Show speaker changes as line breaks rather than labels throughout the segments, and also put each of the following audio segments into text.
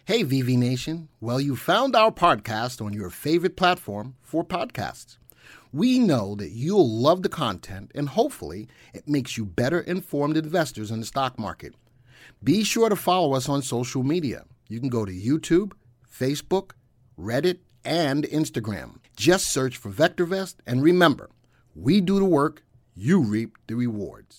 Hey, VV Nation. Well, you found our podcast on your favorite platform for podcasts. We know that you'll love the content and hopefully it makes you better informed investors in the stock market. Be sure to follow us on social media. You can go to YouTube, Facebook, Reddit, and Instagram. Just search for VectorVest and remember, we do the work, you reap the rewards.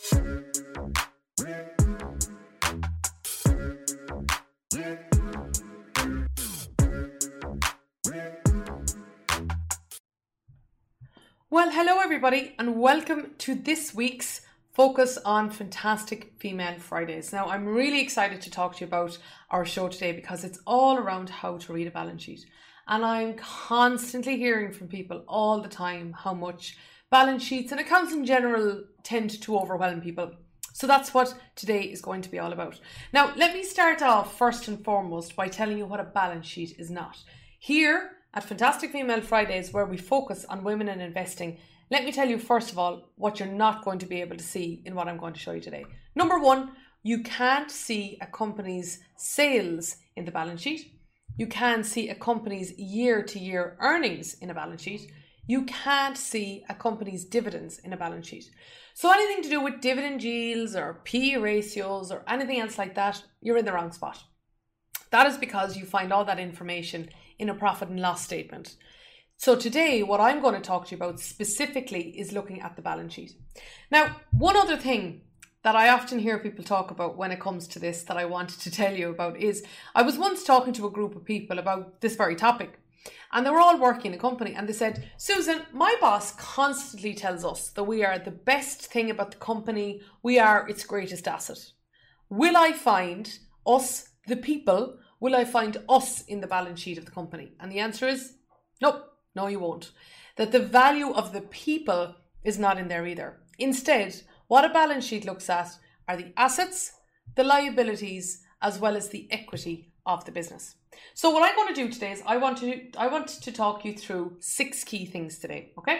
Well, hello everybody and welcome to this week's Focus on Fantastic Female Fridays. Now, I'm really excited to talk to you about our show today because it's all around how to read a balance sheet. And I'm constantly hearing from people all the time how much balance sheets and accounts in general tend to overwhelm people. So that's what today is going to be all about. Now, let me start off first and foremost by telling you what a balance sheet is not. Here at Fantastic Female Fridays, where we focus on women and investing, let me tell you first of all what you're not going to be able to see in what I'm going to show you today. Number one, you can't see a company's sales in the balance sheet. You can't see a company's year-to-year earnings in a balance sheet. You can't see a company's dividends in a balance sheet. So anything to do with dividend yields or PE ratios or anything else like that, you're in the wrong spot. That is because you find all that information in a profit and loss statement. So today, what I'm going to talk to you about specifically is looking at the balance sheet. Now, one other thing that I often hear people talk about when it comes to this that I wanted to tell you about is I was once talking to a group of people about this very topic. And they were all working in a company and they said, Susan, my boss constantly tells us that we are the best thing about the company. We are its greatest asset. Will I find us, the people, will I find us in the balance sheet of the company? And the answer is nope. No, you won't. That the value of the people is not in there either. Instead, what a balance sheet looks at are the assets, the liabilities, as well as the equity of the business. So what I'm going to do today is I want to talk you through 6 key things today, okay?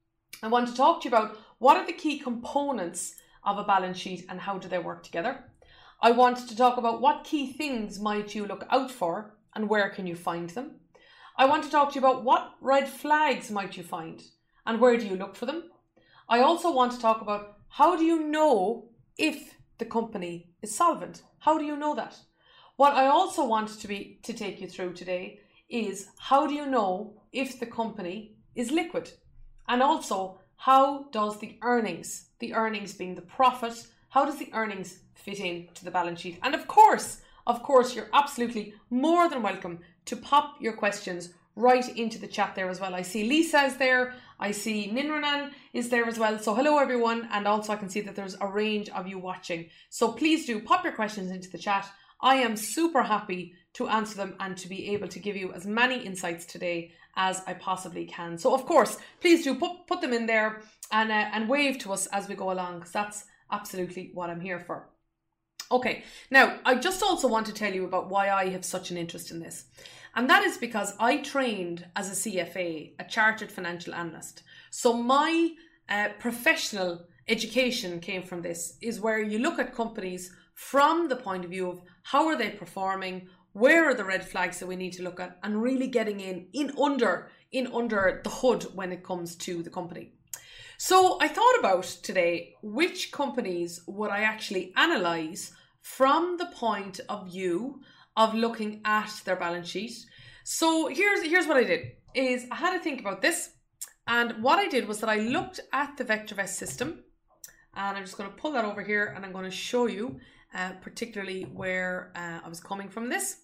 I want to talk to you about what are the key components of a balance sheet and how do they work together. I want to talk about what key things might you look out for and where can you find them. I want to talk to you about what red flags might you find and where do you look for them. I also want to talk about how do you know if the company is solvent? How do you know that? What I also want to take you through today is how do you know if the company is liquid? And also how does the earnings being the profit, how does the earnings fit into the balance sheet? And of course, you're absolutely more than welcome to pop your questions right into the chat there as well. I see Lisa is there. I see Ninranan is there as well. So hello everyone. And also I can see that there's a range of you watching. So please do pop your questions into the chat. I am super happy to answer them and to be able to give you as many insights today as I possibly can. So of course, please do put them in there and wave to us as we go along because that's absolutely what I'm here for. Okay, now I just also want to tell you about why I have such an interest in this. And that is because I trained as a CFA, a Chartered Financial Analyst. So my professional education came from this, is where you look at companies from the point of view of how are they performing, where are the red flags that we need to look at, and really getting in under the hood when it comes to the company. So I thought about today, which companies would I actually analyse from the point of view of looking at their balance sheet. So here's what I did, is I had to think about this. And what I did was that I looked at the VectorVest system, and I'm just going to pull that over here and I'm going to show you particularly where I was coming from this.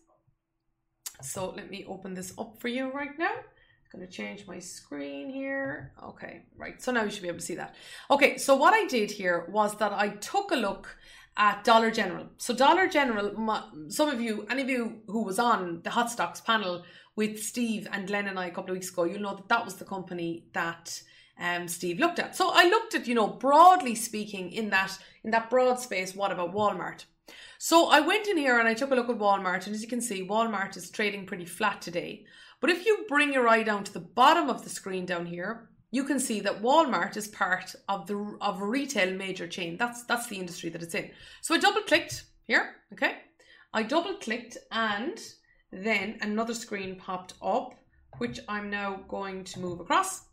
So let me open this up for you right now. Going to change my screen here. Okay, right. So now you should be able to see that. Okay, so what I did here was that I took a look at Dollar General. So Dollar General, any of you who was on the Hot Stocks panel with Steve and Glenn and I a couple of weeks ago, you'll know that that was the company that Steve looked at. So I looked at, broadly speaking in that broad space, what about Walmart? So I went in here and I took a look at Walmart, and as you can see, Walmart is trading pretty flat today. But if you bring your eye down to the bottom of the screen down here, you can see that Walmart is part of a retail major chain. That's the industry that it's in. So I double clicked here, okay? I double clicked and then another screen popped up, which I'm now going to move across.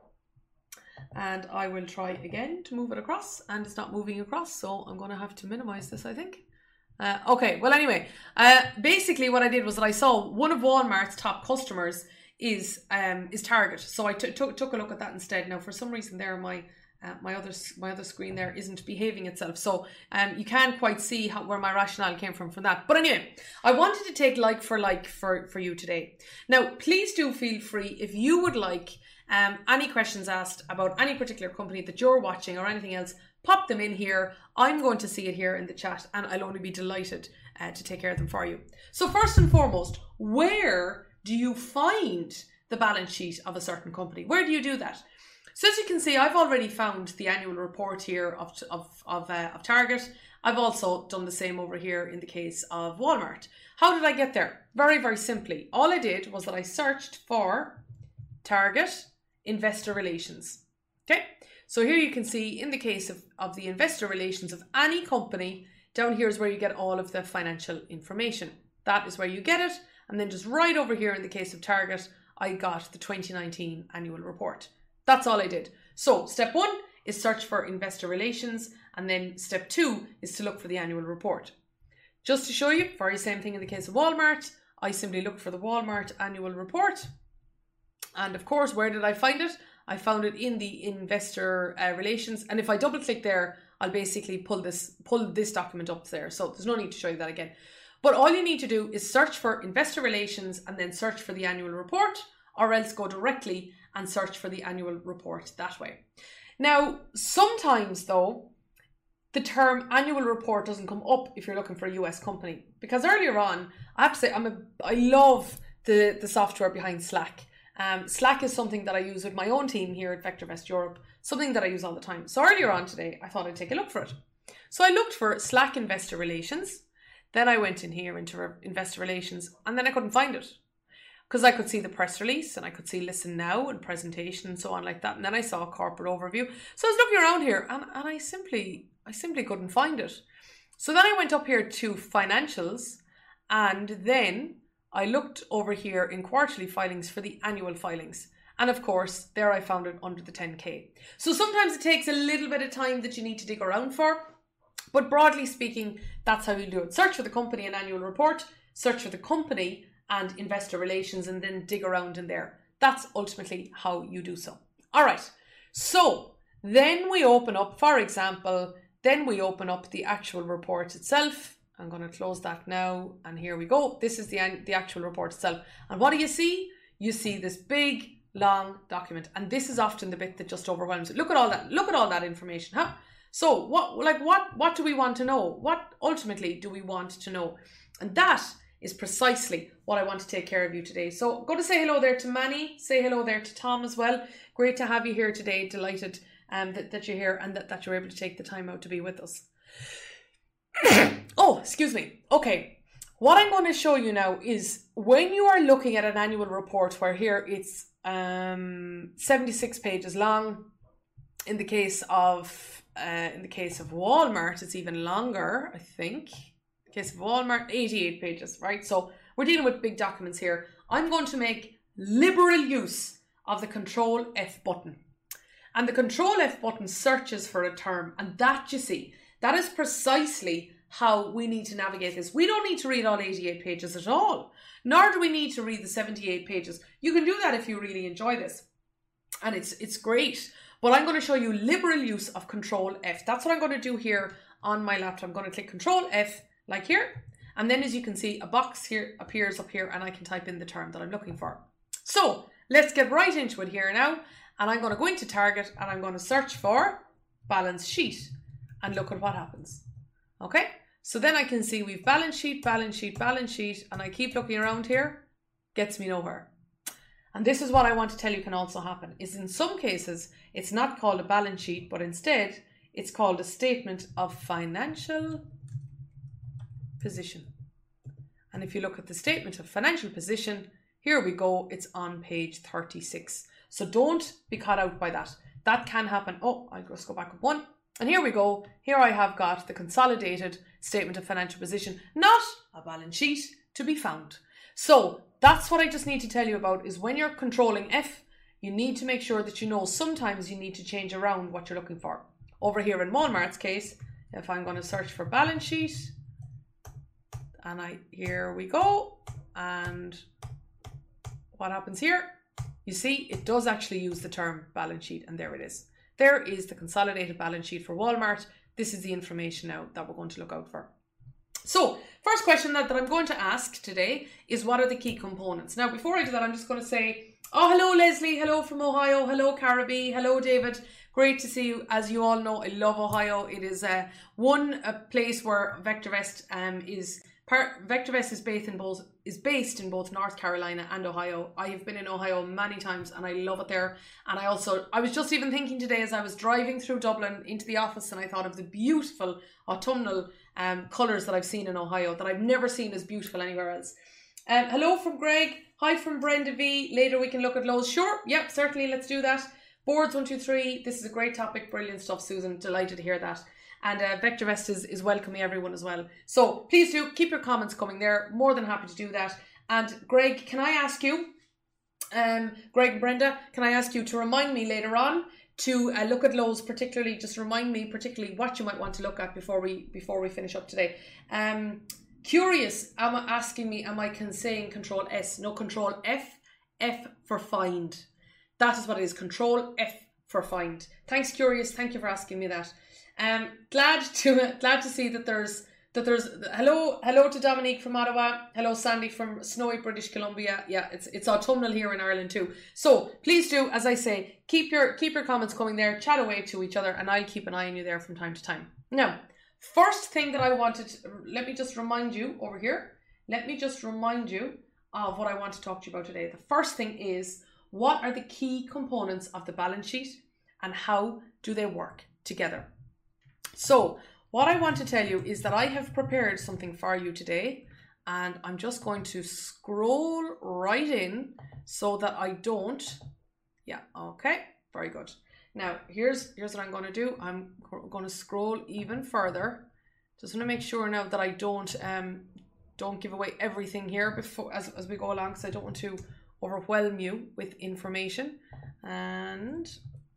And I will try again to move it across, and it's not moving across, so I'm going to have to minimize this, I think. Okay, well anyway, basically what I did was that I saw one of Walmart's top customers is Target, so I took a look at that instead. Now for some reason there my other screen there isn't behaving itself, so you can't quite see where my rationale came from that. But anyway, I wanted to take like for you today. Now please do feel free, if you would like any questions asked about any particular company that you're watching or anything else, pop them in here. I'm going to see it here in the chat, and I'll only be delighted to take care of them for you. So first and foremost, where do you find the balance sheet of a certain company? Where do you do that? So as you can see, I've already found the annual report here of Target. I've also done the same over here in the case of Walmart. How did I get there? Very, very simply. All I did was that I searched for Target Investor Relations. Okay, so here you can see in the case of the investor relations of any company, down here is where you get all of the financial information. That is where you get it. And then just right over here in the case of Target, I got the 2019 annual report. That's all I did. So step 1 is search for investor relations, and then step 2 is to look for the annual report. Just to show you, very same thing in the case of Walmart, I simply looked for the Walmart annual report. And of course, where did I find it? I found it in the investor relations. And if I double click there, I'll basically pull this document up there. So there's no need to show you that again. But all you need to do is search for investor relations and then search for the annual report, or else go directly and search for the annual report that way. Now, sometimes though, the term annual report doesn't come up if you're looking for a US company, because earlier on, I have to say, I love the software behind Slack. Slack is something that I use with my own team here at VectorVest Europe, something that I use all the time. So earlier on today, I thought I'd take a look for it. So I looked for Slack Investor Relations. Then I went in here into Investor Relations, and then I couldn't find it because I could see the press release and I could see Listen Now and presentation and so on like that. And then I saw a corporate overview. So I was looking around here and I simply couldn't find it. So then I went up here to financials, and then I looked over here in quarterly filings for the annual filings. And of course, there I found it under the 10K. So sometimes it takes a little bit of time that you need to dig around for. But broadly speaking, that's how you do it. Search for the company and annual report, search for the company and investor relations, and then dig around in there. That's ultimately how you do so. All right. So then we open up, for example, the actual report itself. I'm going to close that now, and here we go. This is the actual report itself. And what do you see? You see this big, long document, and this is often the bit that just overwhelms it. Look at all that. Look at all that information, huh? So what do we want to know? What ultimately do we want to know? And that is precisely what I want to take care of you today. So go to say hello there to Manny. Say hello there to Tom as well. Great to have you here today. Delighted that you're here and that you're able to take the time out to be with us. Oh, excuse me. Okay. What I'm going to show you now is when you are looking at an annual report where here it's 76 pages long. In the case of Walmart, it's even longer, I think. In the case of Walmart, 88 pages, right? So we're dealing with big documents here. I'm going to make liberal use of the Control F button. And the Control F button searches for a term. And that, you see, that is precisely how we need to navigate this. We don't need to read all 88 pages at all. Nor do we need to read the 78 pages. You can do that if you really enjoy this. And it's great. But I'm going to show you liberal use of Control F. That's what I'm going to do here on my laptop. I'm going to click Control F like here. And then as you can see, a box here appears up here and I can type in the term that I'm looking for. So let's get right into it here now. And I'm going to go into Target and I'm going to search for balance sheet and look at what happens. Okay. So then I can see we've balance sheet, balance sheet, balance sheet. And I keep looking around here. Gets me nowhere. And this is what I want to tell you can also happen, is in some cases, it's not called a balance sheet, but instead it's called a statement of financial position. And if you look at the statement of financial position, here we go, it's on page 36. So don't be caught out by that. That can happen. Oh, I'll just go back up one. And here we go. Here I have got the consolidated statement of financial position, not a balance sheet to be found. So that's what I just need to tell you about, is when you're controlling F, you need to make sure that you know sometimes you need to change around what you're looking for. Over here in Walmart's case, if I'm going to search for balance sheet, and here we go, and what happens here? You see, it does actually use the term balance sheet, and there it is. There is the consolidated balance sheet for Walmart. This is the information now that we're going to look out for. So, first question that I'm going to ask today is, what are the key components? Now, before I do that, I'm just going to say, oh, hello, Leslie. Hello from Ohio. Hello, Caribbee. Hello, David. Great to see you. As you all know, I love Ohio. It is a place where VectorVest VectorVest is based in both North Carolina and Ohio. I have been in Ohio many times and I love it there. And I was just even thinking today as I was driving through Dublin into the office, and I thought of the beautiful autumnal colours that I've seen in Ohio that I've never seen as beautiful anywhere else. Hello from Greg. Hi from Brenda V. Later we can look at Lowe's. Sure. Yep, certainly. Let's do that. Boards 1, 2, 3. This is a great topic. Brilliant stuff, Susan. Delighted to hear that. And VectorVest is welcoming everyone as well. So please do keep your comments coming there. More than happy to do that. And Greg, can I ask you, Greg and Brenda, can I ask you to remind me later on to look at Lowe's, particularly, just remind me particularly what you might want to look at before we finish up today. Curious, asking me, am I saying Control S? No, Control F. F for find. That is what it is. Control F for find. Thanks, Curious. Thank you for asking me that. Glad to see that there's hello to Dominique from Ottawa. Hello, Sandy from snowy British Columbia. Yeah, it's autumnal here in Ireland too. So please do, as I say, keep your comments coming there. Chat away to each other, and I'll keep an eye on you there from time to time. Now, first thing that I wanted, let me just remind you over here. Let me just remind you of what I want to talk to you about today. The first thing is, what are the key components of the balance sheet and how do they work together? So what I want to tell you is that I have prepared something for you today, and I'm just going to scroll right in so that I don't, yeah, okay, very good. Now here's what I'm going to do. I'm going to scroll even further. Just want to make sure now that I don't give away everything here before as we go along, because I don't want to overwhelm you with information. And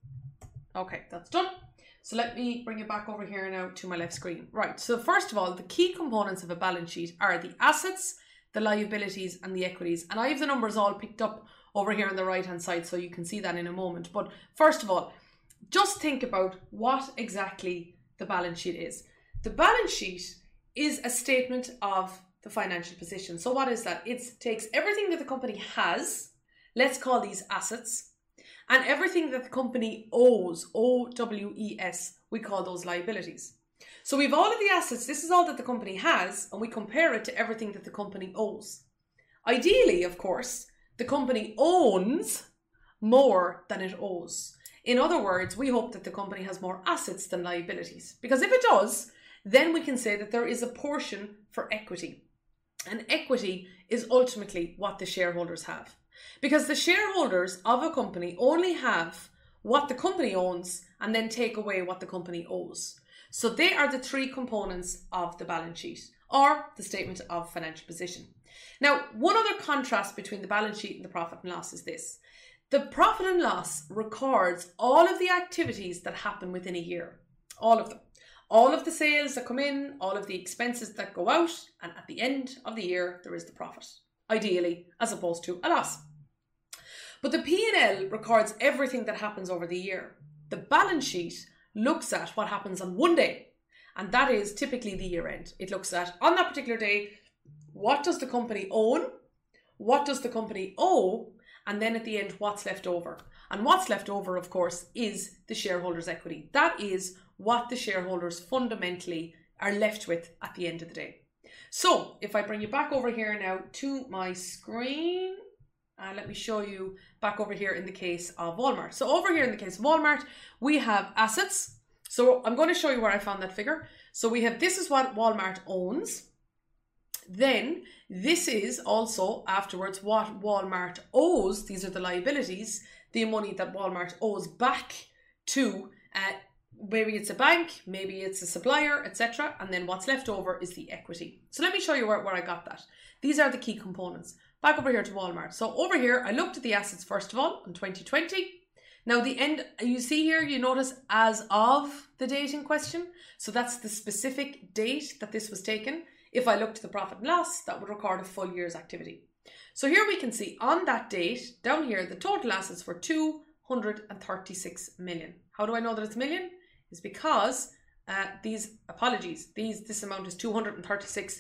okay, that's done. So let me bring you back over here now to my left screen. Right, so first of all, the key components of a balance sheet are the assets, the liabilities, and the equities. And I have the numbers all picked up over here on the right-hand side, so you can see that in a moment. But first of all, just think about what exactly the balance sheet is. The balance sheet is a statement of the financial position. So what is that? It takes everything that the company has, let's call these assets, and everything that the company owes, O-W-E-S, we call those liabilities. So we've all of the assets, this is all that the company has, and we compare it to everything that the company owes. Ideally, of course, the company owns more than it owes. In other words, we hope that the company has more assets than liabilities. Because if it does, then we can say that there is a portion for equity. And equity is ultimately what the shareholders have. Because the shareholders of a company only have what the company owns and then take away what the company owes. So they are the three components of the balance sheet, or the statement of financial position. Now, one other contrast between the balance sheet and the profit and loss is this. The profit and loss records all of the activities that happen within a year. All of them. All of the sales that come in, all of the expenses that go out, and at the end of the year, there is the profit. Ideally, as opposed to a loss. But the P&L records everything that happens over the year. The balance sheet looks at what happens on one day, and that is typically the year end. It looks at, on that particular day, what does the company own, what does the company owe, and then at the end, what's left over. And what's left over, of course, is the shareholders' equity. That is what the shareholders fundamentally are left with at the end of the day. So if I bring you back over here now to my screen, let me show you back over here in the case of Walmart. So over here in the case of Walmart, we have assets. So I'm going to show you where I found that figure. So we have, this is what Walmart owns. Then this is also afterwards what Walmart owes. These are the liabilities, the money that Walmart owes back to maybe it's a bank, maybe it's a supplier, etc. And then what's left over is the equity. So let me show you where I got that. These are the key components. Back over here to Walmart. So over here, I looked at the assets first of all in 2020. Now the end, you see here, you notice as of the date in question. So that's the specific date that this was taken. If I looked at the profit and loss, that would record a full year's activity. So here we can see on that date, down here, the total assets were 236 million. How do I know that it's million? It's because this amount is 236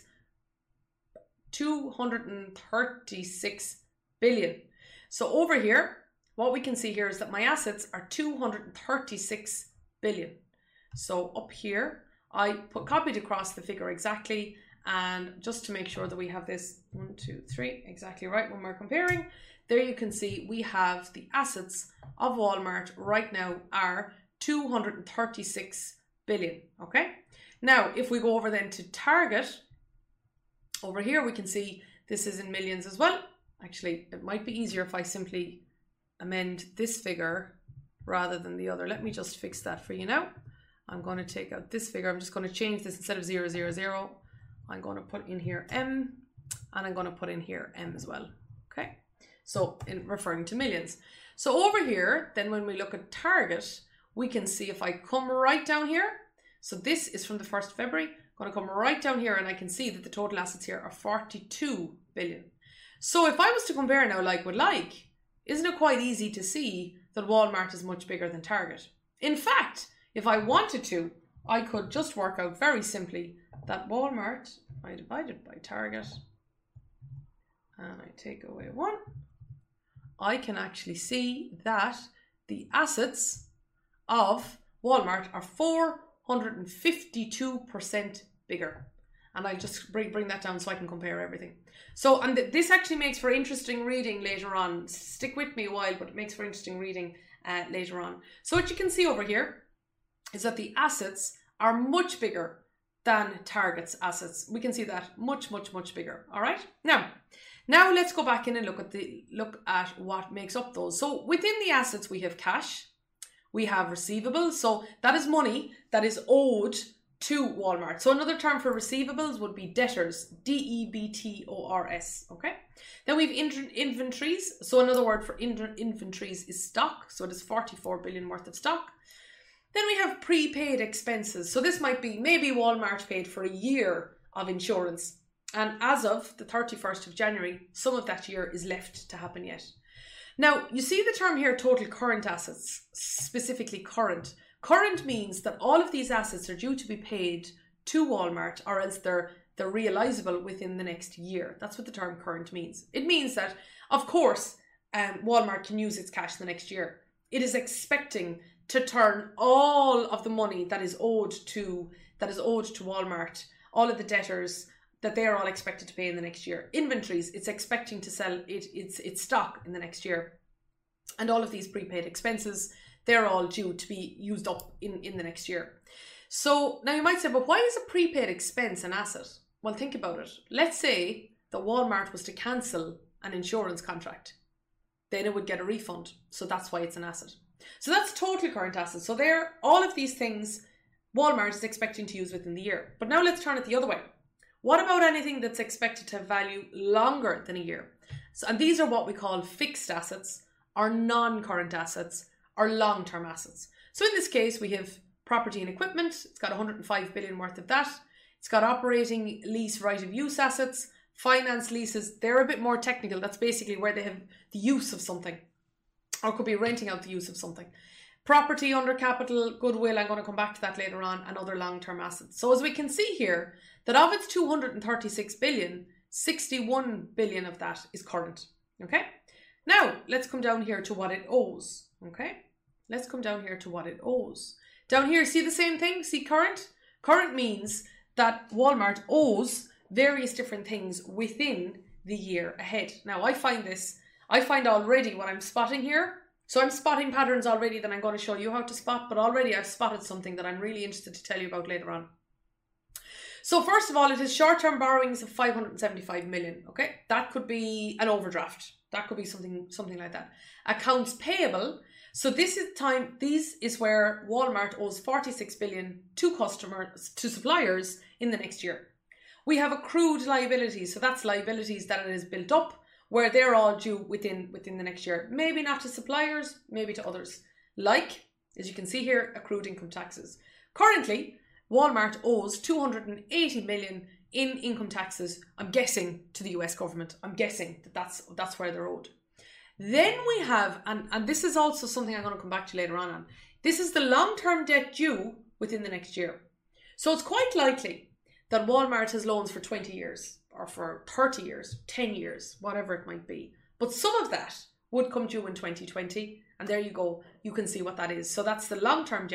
billion. So over here, what we can see here is that my assets are 236 billion. So up here, I copied across the figure exactly, and just to make sure that we have this 1, 2, 3 exactly right when we're comparing, there you can see we have the assets of Walmart right now are 236 billion. Okay. Now, if we go over then to Target, over here we can see this is in millions as well. Actually, it might be easier if I simply amend this figure rather than the other. Let me just fix that for you now. I'm going to take out this figure. I'm just going to change this. Instead of 0, 0, 0, I'm going to put in here M, and I'm going to put in here M as well. Okay. So in referring to millions. So over here, then when we look at Target, we can see if I come right down here. So this is from the 1st of February. I'm going to come right down here and I can see that the total assets here are 42 billion. So if I was to compare now like with like, isn't it quite easy to see that Walmart is much bigger than Target? In fact, if I wanted to, I could just work out very simply that Walmart, I divide it by Target, and I take away 1, I can actually see that the assets of Walmart are 452% bigger. And I'll just bring that down so I can compare everything. So, and this actually makes for interesting reading later on. Stick with me a while, but it makes for interesting reading later on. So what you can see over here is that the assets are much bigger than Target's assets. We can see that much, much, much bigger. All right. Now let's go back in and look at what makes up those. So within the assets, we have cash, we have receivables. So that is money that is owed to Walmart. So another term for receivables would be debtors, D-E-B-T-O-R-S. Okay. Then we've inventories. So another word for inventories is stock. So it is 44 billion worth of stock. Then we have prepaid expenses. So this might be maybe Walmart paid for a year of insurance. And as of the 31st of January, some of that year is left to happen yet. Now, you see the term here, total current assets, specifically current. Current means that all of these assets are due to be paid to Walmart, or else they're realizable within the next year. That's what the term current means. It means that, of course, Walmart can use its cash the next year. It is expecting to turn all of the money that is owed to Walmart, all of the debtors, that they are all expected to pay in the next year. Inventories, it's expecting to sell its stock in the next year. And all of these prepaid expenses, they're all due to be used up in the next year. So now you might say, but why is a prepaid expense an asset? Well, think about it. Let's say that Walmart was to cancel an insurance contract. Then it would get a refund. So that's why it's an asset. So that's total current assets. So there, all of these things Walmart is expecting to use within the year. But now let's turn it the other way. What about anything that's expected to have value longer than a year? So, and these are what we call fixed assets, or non-current assets, or long-term assets. So in this case, we have property and equipment. It's got 105 billion worth of that. It's got operating lease right of use assets, finance leases. They're a bit more technical. That's basically where they have the use of something, or could be renting out the use of something. Property under capital, goodwill, I'm going to come back to that later on, and other long-term assets. So as we can see here, that of its 236 billion, 61 billion of that is current. Okay. Now let's come down here to what it owes. Okay. Let's come down here to what it owes. Down here, see the same thing? See current? Current means that Walmart owes various different things within the year ahead. Now I find already what I'm spotting here. So I'm spotting patterns already that I'm going to show you how to spot, but already I've spotted something that I'm really interested to tell you about later on. So first of all, it is short-term borrowings of 575 million. Okay, that could be an overdraft. That could be something like that. Accounts payable. So this is where Walmart owes 46 billion to suppliers in the next year. We have accrued liabilities. So that's liabilities that it has built up where they're all due within the next year. Maybe not to suppliers, maybe to others. Like, as you can see here, accrued income taxes. Currently, Walmart owes 280 million in income taxes, I'm guessing, to the US government. I'm guessing that's where they're owed. Then we have, and this is also something I'm going to come back to later on. This is the long-term debt due within the next year. So it's quite likely that Walmart has loans for 20 years or for 30 years, 10 years, whatever it might be. But some of that would come due in 2020. And there you go. You can see what that is. So that's the long-term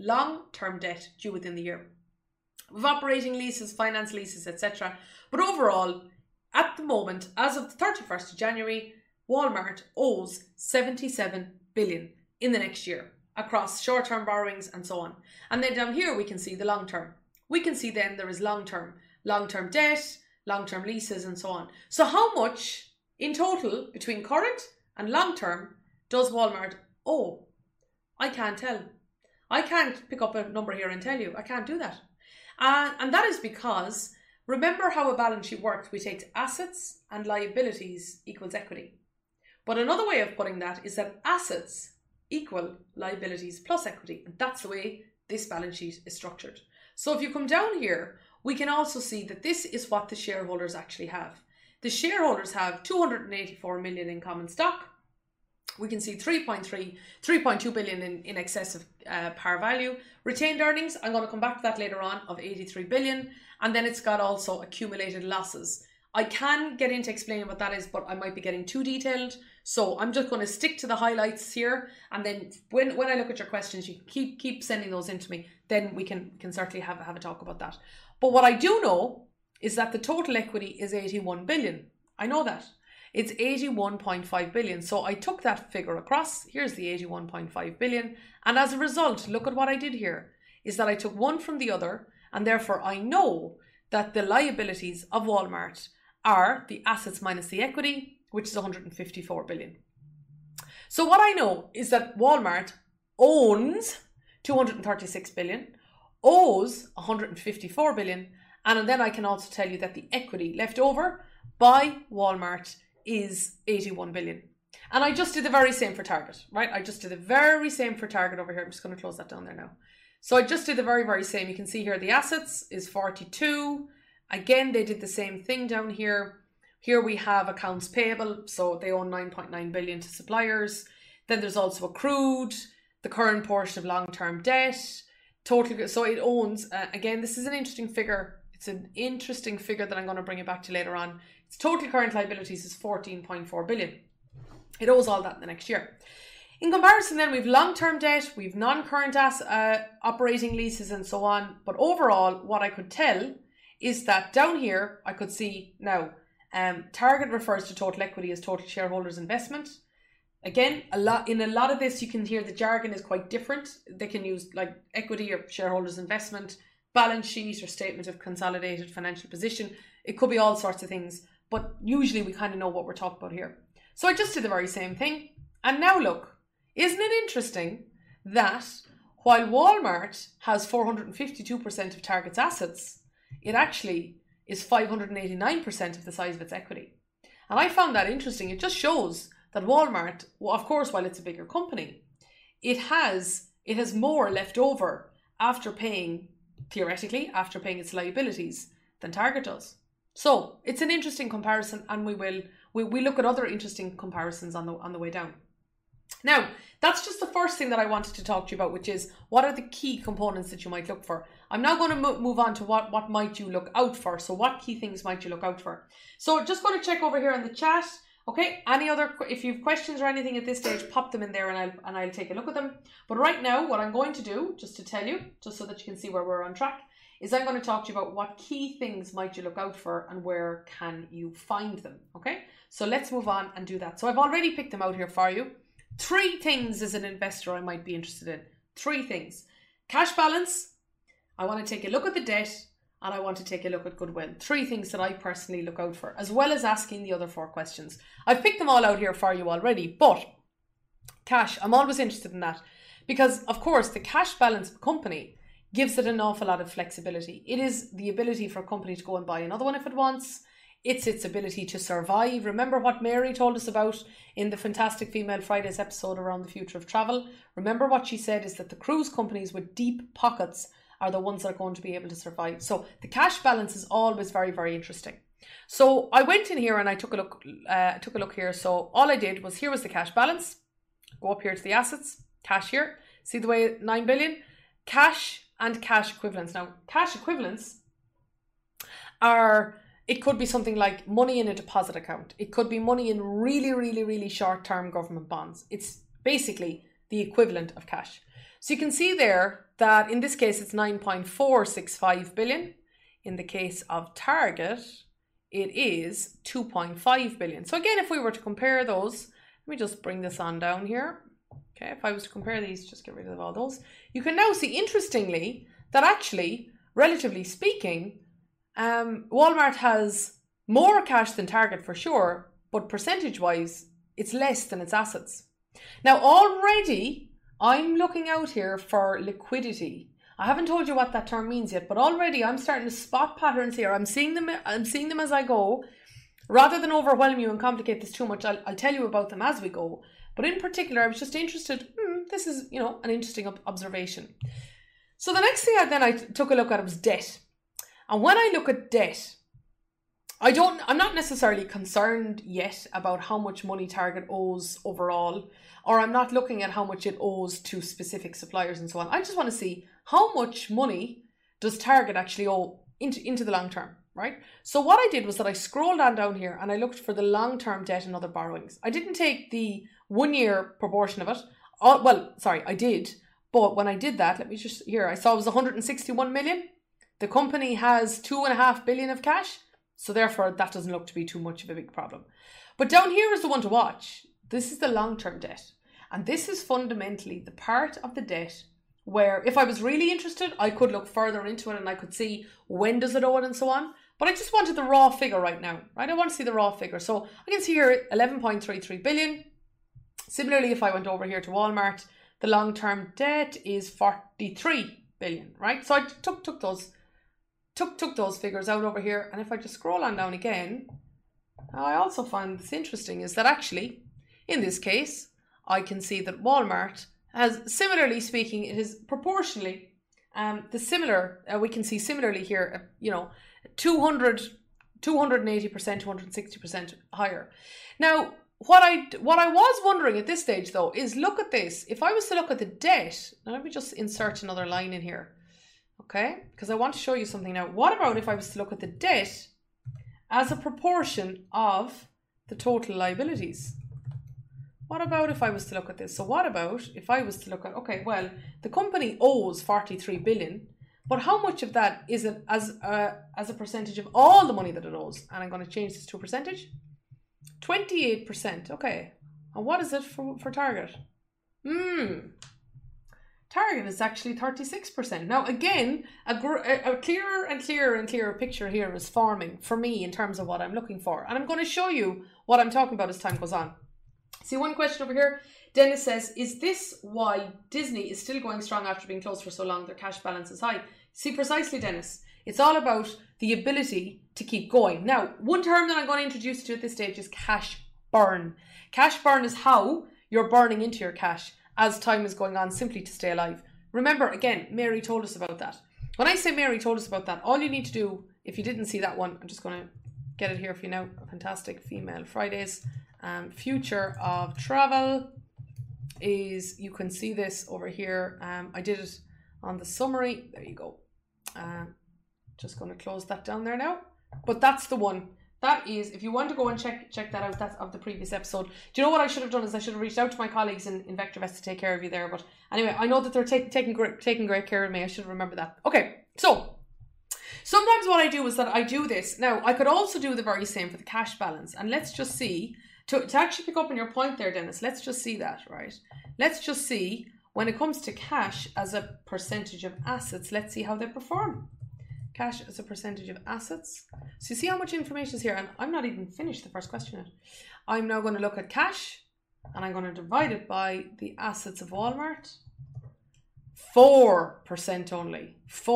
debt due within the year. With operating leases, finance leases, etc. But overall, at the moment, as of the 31st of January, Walmart owes 77 billion in the next year across short-term borrowings and so on. And then down here we can see the long-term. We can see then there is long-term debt, long-term leases and so on. So how much in total between current and long-term does Walmart owe? I can't tell. I can't pick up a number here and tell you. I can't do that. And that is because, remember how a balance sheet works. We take assets and liabilities equals equity. But another way of putting that is that assets equal liabilities plus equity. And that's the way this balance sheet is structured. So if you come down here, we can also see that this is what the shareholders actually have. The shareholders have 284 million in common stock. We can see 3.2 billion in excess of par value. Retained earnings, I'm going to come back to that later on, of 83 billion. And then it's got also accumulated losses. I can get into explaining what that is, but I might be getting too detailed. So I'm just going to stick to the highlights here. And then when I look at your questions, you can keep sending those in to me. Then we can certainly have a talk about that. But what I do know is that the total equity is 81 billion. I know that. It's 81.5 billion. So I took that figure across. Here's the 81.5 billion. And as a result, look at what I did here, is that I took one from the other. And therefore I know that the liabilities of Walmart are the assets minus the equity, which is 154 billion. So what I know is that Walmart owns 236 billion, owes 154 billion, and then I can also tell you that the equity left over by Walmart is 81 billion. And I just did the very same for Target, right? I just did the very same for Target over here. I'm just going to close that down there now. So I just did the very, very same. You can see here the assets is 42. Again, they did the same thing down here. Here we have accounts payable. So they own 9.9 billion to suppliers. Then there's also accrued, the current portion of long-term debt, total. So it owns, again, this is an interesting figure. It's an interesting figure that I'm going to bring it back to later on. Its total current liabilities is 14.4 billion. It owes all that in the next year. In comparison then, we've long-term debt, we've non-current operating leases and so on. But overall, what I could tell is that down here, I could see now, Target refers to total equity as total shareholders investment. Again, in a lot of this, you can hear the jargon is quite different. They can use like equity or shareholders investment, balance sheet or statement of consolidated financial position. It could be all sorts of things, but usually we kind of know what we're talking about here. So I just did the very same thing. And now look, isn't it interesting that while Walmart has 452% of Target's assets, it actually is 589% of the size of its equity. And I found that interesting. It just shows that Walmart, well, of course, while it's a bigger company, it has more left over after paying, theoretically, after paying its liabilities than Target does. So it's an interesting comparison, and we look at other interesting comparisons on the way down. Now, that's just the first thing that I wanted to talk to you about, which is what are the key components that you might look for. I'm now going to move on to what might you look out for. So what key things might you look out for? So just going to check over here in the chat. Okay, if you have questions or anything at this stage, pop them in there and I'll take a look at them. But right now, what I'm going to do, just to tell you, just so that you can see where we're on track, is I'm going to talk to you about what key things might you look out for and where can you find them. Okay, so let's move on and do that. So I've already picked them out here for you. 3 things as an investor I might be interested in. 3 things. Cash balance. I want to take a look at the debt. and I want to take a look at goodwill. 3 things that I personally look out for, as well as asking the other 4 questions. I've picked them all out here for you already, but cash, I'm always interested in that because, of course, the cash balance of a company gives it an awful lot of flexibility. It is the ability for a company to go and buy another one if it wants. It's its ability to survive. Remember what Mary told us about in the Fantastic Female Fridays episode around the future of travel? Remember what she said is that the cruise companies with deep pockets are the ones that are going to be able to survive. So the cash balance is always very, very interesting. So I went in here and I took a look here. So all I did was, here was the cash balance. Go up here to the assets, cash here. See the way 9 billion? Cash and cash equivalents. Now, cash equivalents are... It could be something like money in a deposit account. It could be money in really, really, really short-term government bonds. It's basically the equivalent of cash. So you can see there that in this case, it's 9.465 billion. In the case of Target, it is 2.5 billion. So again, if we were to compare those, let me just bring this on down here. Okay, if I was to compare these, just get rid of all those. You can now see, interestingly, that actually, relatively speaking, Walmart has more cash than Target for sure, but percentage-wise, it's less than its assets. Now, already, I'm looking out here for liquidity. I haven't told you what that term means yet, but already I'm starting to spot patterns here. I'm seeing them as I go. Rather than overwhelm you and complicate this too much, I'll tell you about them as we go. But in particular, I was just interested. This is, an interesting observation. So the next thing I took a look at was debt. And when I look at debt, I'm not necessarily concerned yet about how much money Target owes overall, or I'm not looking at how much it owes to specific suppliers and so on. I just want to see how much money does Target actually owe into the long term, right? So what I did was that I scrolled on down here and I looked for the long-term debt and other borrowings. I didn't take the 1-year proportion of it. I did. But when I did that, I saw it was 161 million. The company has 2.5 billion of cash, so therefore that doesn't look to be too much of a big problem. But down here is the one to watch. This is the long-term debt. And this is fundamentally the part of the debt where if I was really interested, I could look further into it and I could see when does it owe it and so on. But I just wanted the raw figure right now, right? I want to see the raw figure. So I can see here 11.33 billion. Similarly, if I went over here to Walmart, the long-term debt is 43 billion, right? So I took those figures out over here, and if I just scroll on down again, I also find this interesting is that actually, in this case, I can see that Walmart has, similarly speaking, it is proportionally we can see similarly here, 200, 280%, 260% higher. Now, what I was wondering at this stage though is, look at this. If I was to look at the debt, now let me just insert another line in here. Okay, because I want to show you something now. What about if I was to look at the debt as a proportion of the total liabilities? What about if I was to look at this? So what about if I was to look at, the company owes 43 billion, but how much of that is it as a percentage of all the money that it owes? And I'm going to change this to a percentage. 28%, okay. And what is it for Target? Target is actually 36%. Now, again, a clearer and clearer picture here is forming for me in terms of what I'm looking for. And I'm going to show you what I'm talking about as time goes on. See, one question over here. Dennis says, is this why Disney is still going strong after being closed for so long? Their cash balance is high. See, precisely, Dennis. It's all about the ability to keep going. Now, one term that I'm going to introduce you to at this stage is cash burn. Cash burn is how you're burning into your cash as time is going on, simply to stay alive. Remember, again, Mary told us about that. When I say Mary told us about that, all you need to do, if you didn't see that one, I'm just going to get it here for you now. Fantastic Female Fridays. Future of Travel is, you can see this over here. I did it on the summary. There you go. Just going to close that down there now. But that's the one. That is, if you want to go and check that out, that's of the previous episode. Do you know what I should have done is I should have reached out to my colleagues in VectorVest to take care of you there. But anyway, I know that they're taking great care of me. I should remember that. Okay, so sometimes what I do is that I do this. Now, I could also do the very same for the cash balance. And let's just see, to actually pick up on your point there, Dennis, let's just see that, right? Let's just see, when it comes to cash as a percentage of assets, let's see how they perform. Cash as a percentage of assets. So you see how much information is here, and I'm not even finished the first question yet. I'm now going to look at cash, and I'm going to divide it by the assets of Walmart. 4% only.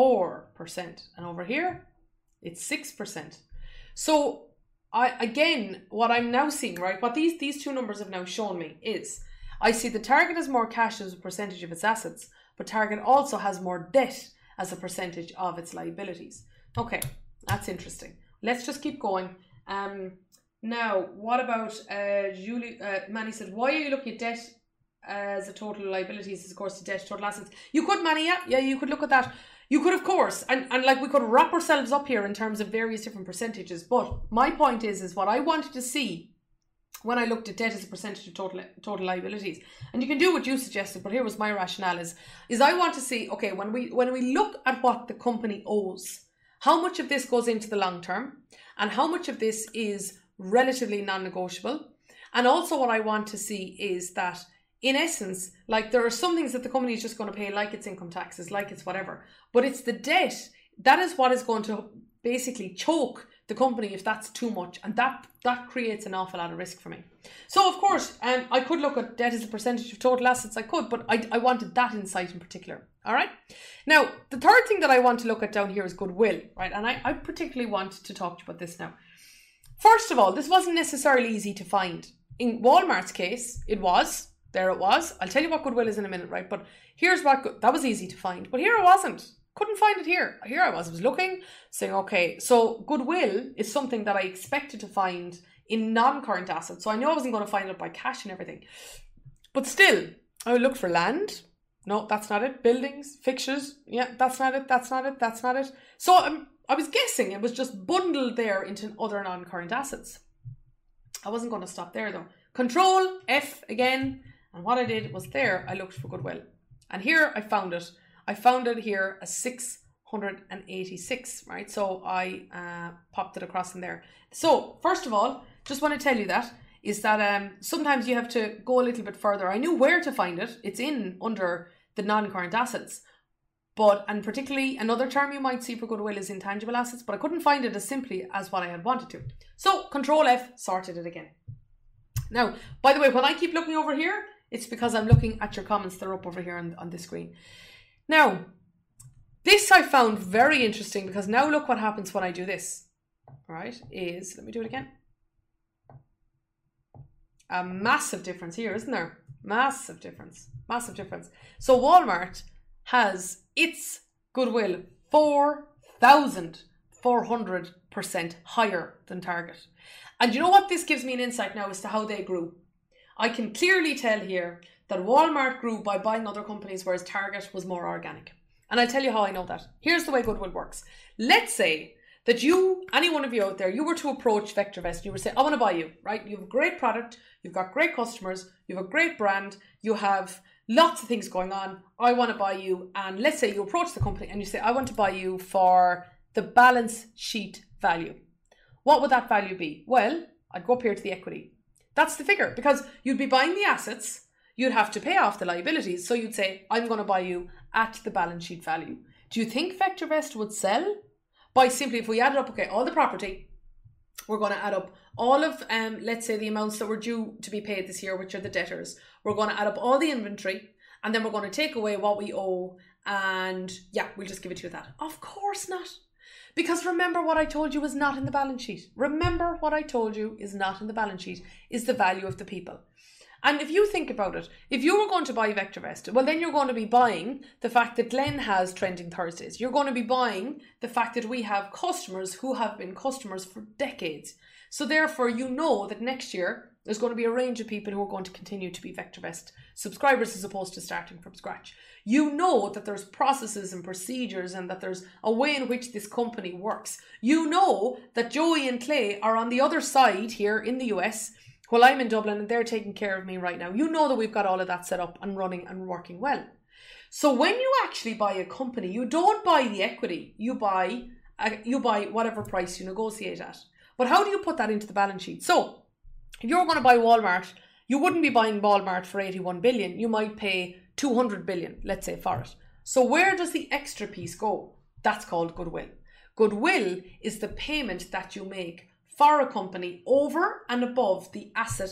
4%. And over here, it's 6%. So what I'm now seeing, right, what these two numbers have now shown me is I see the Target has more cash as a percentage of its assets, but Target also has more debt as a percentage of its liabilities. Okay, that's interesting. Let's just keep going. Now, what about Julie? Manny said, why are you looking at debt as a total liabilities as of course to debt to total assets? You could, Manny, yeah, you could look at that. You could, of course, and like we could wrap ourselves up here in terms of various different percentages. But my point is what I wanted to see when I looked at debt as a percentage of total liabilities, and you can do what you suggested, but here was my rationale is I want to see, okay, when we look at what the company owes, how much of this goes into the long term and how much of this is relatively non-negotiable. And also what I want to see is that in essence, like there are some things that the company is just going to pay, like its income taxes, like it's whatever, but it's the debt that is what is going to basically choke the company if that's too much, and that creates an awful lot of risk for me. So of course, I could look at debt as a percentage of total assets, I could, but I wanted that insight in particular. All right. Now, the third thing that I want to look at down here is goodwill, right? And I particularly want to talk to you about this now. First of all, this wasn't necessarily easy to find. In Walmart's case, it was. There it was. I'll tell you what goodwill is in a minute, right? But here's what, that was easy to find, but here it wasn't. Couldn't find it here. Here I was looking, saying, okay, so goodwill is something that I expected to find in non-current assets. So I knew I wasn't going to find it by cash and everything. But still, I would look for land. No, that's not it. Buildings, fixtures. Yeah, that's not it. That's not it. That's not it. So I was guessing it was just bundled there into other non-current assets. I wasn't going to stop there though. Control F again. And what I did was there, I looked for goodwill. And here I found it. I found it here as 686, right? So I popped it across in there. So first of all, just want to tell you that sometimes you have to go a little bit further. I knew where to find it. It's in under the non-current assets. And particularly another term you might see for goodwill is intangible assets, but I couldn't find it as simply as what I had wanted to. So Control F sorted it again. Now, by the way, when I keep looking over here, it's because I'm looking at your comments. They're up over here on the screen. Now, this I found very interesting because now look what happens when I do this, right? Let me do it again. A massive difference here, isn't there? Massive difference. Massive difference. So Walmart has its goodwill 4,400% higher than Target. And you know what? This gives me an insight now as to how they grew. I can clearly tell here that Walmart grew by buying other companies, whereas Target was more organic. And I'll tell you how I know that. Here's the way goodwill works. Let's say that any one of you out there, you were to approach VectorVest and you were to say, I want to buy you, right? You have a great product, you've got great customers, you have a great brand, you have lots of things going on. I want to buy you. And let's say you approach the company and you say, I want to buy you for the balance sheet value. What would that value be? Well, I'd go up here to the equity. That's the figure, because you'd be buying the assets, you'd have to pay off the liabilities. So you'd say, I'm going to buy you at the balance sheet value. Do you think VectorVest would sell by simply, if we added up, okay, all the property, we're going to add up all of, let's say the amounts that were due to be paid this year, which are the debtors. We're going to add up all the inventory, and then we're going to take away what we owe, and yeah, we'll just give it to you that. Of course not. Because remember what I told you is not in the balance sheet. Remember what I told you is not in the balance sheet, is the value of the people. And if you think about it, if you were going to buy VectorVest, well, then you're going to be buying the fact that Glenn has Trending Thursdays. You're going to be buying the fact that we have customers who have been customers for decades. So therefore, you know that next year, there's going to be a range of people who are going to continue to be VectorVest subscribers as opposed to starting from scratch. You know that there's processes and procedures and that there's a way in which this company works. You know that Joey and Clay are on the other side here in the US while I'm in Dublin and they're taking care of me right now. You know that we've got all of that set up and running and working well. So when you actually buy a company, you don't buy the equity. You buy whatever price you negotiate at. But how do you put that into the balance sheet? So if you're going to buy Walmart, you wouldn't be buying Walmart for 81 billion. You might pay 200 billion, let's say, for it. So where does the extra piece go? That's called goodwill. Goodwill is the payment that you make for a company over and above the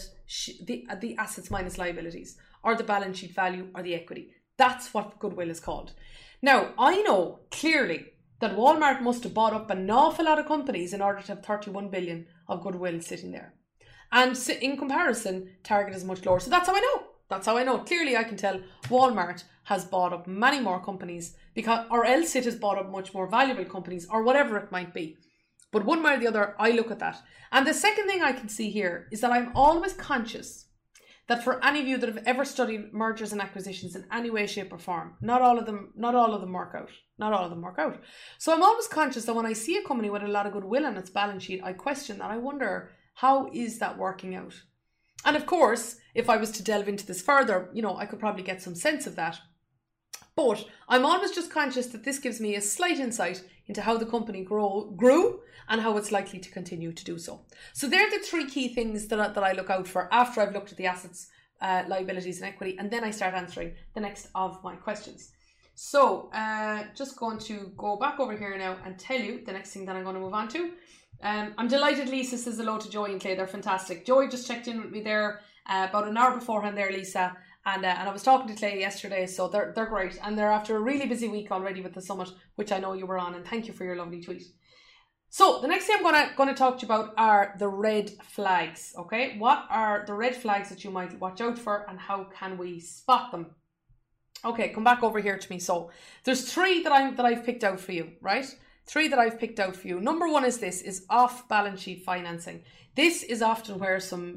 the assets minus liabilities, or the balance sheet value, or the equity. That's what goodwill is called. Now, I know clearly that Walmart must have bought up an awful lot of companies in order to have 31 billion of goodwill sitting there. And in comparison, Target is much lower. So that's how I know. That's how I know. Clearly, I can tell Walmart has bought up many more companies, or else it has bought up much more valuable companies, or whatever it might be. But one way or the other, I look at that. And the second thing I can see here is that I'm always conscious that for any of you that have ever studied mergers and acquisitions in any way, shape or form, not all of them work out. Not all of them work out. So I'm always conscious that when I see a company with a lot of goodwill on its balance sheet, I question that. I wonder, how is that working out? And of course, if I was to delve into this further, I could probably get some sense of that. But I'm always just conscious that this gives me a slight insight into how the company grew and how it's likely to continue to do so. So they're the three key things that I look out for after I've looked at the assets, liabilities and equity, and then I start answering the next of my questions. So just going to go back over here now and tell you the next thing that I'm going to move on to. I'm delighted Lisa says hello to Joy and Clay. They're fantastic. Joy just checked in with me there about an hour beforehand there, Lisa. And I was talking to Clay yesterday, so they're great. And they're after a really busy week already with the summit, which I know you were on. And thank you for your lovely tweet. So the next thing I'm going to talk to you about are the red flags. Okay, what are the red flags that you might watch out for, and how can we spot them? Okay, come back over here to me. So there's three that I've picked out for you, right? Three that I've picked out for you. Number one is off-balance sheet financing. This is often where some,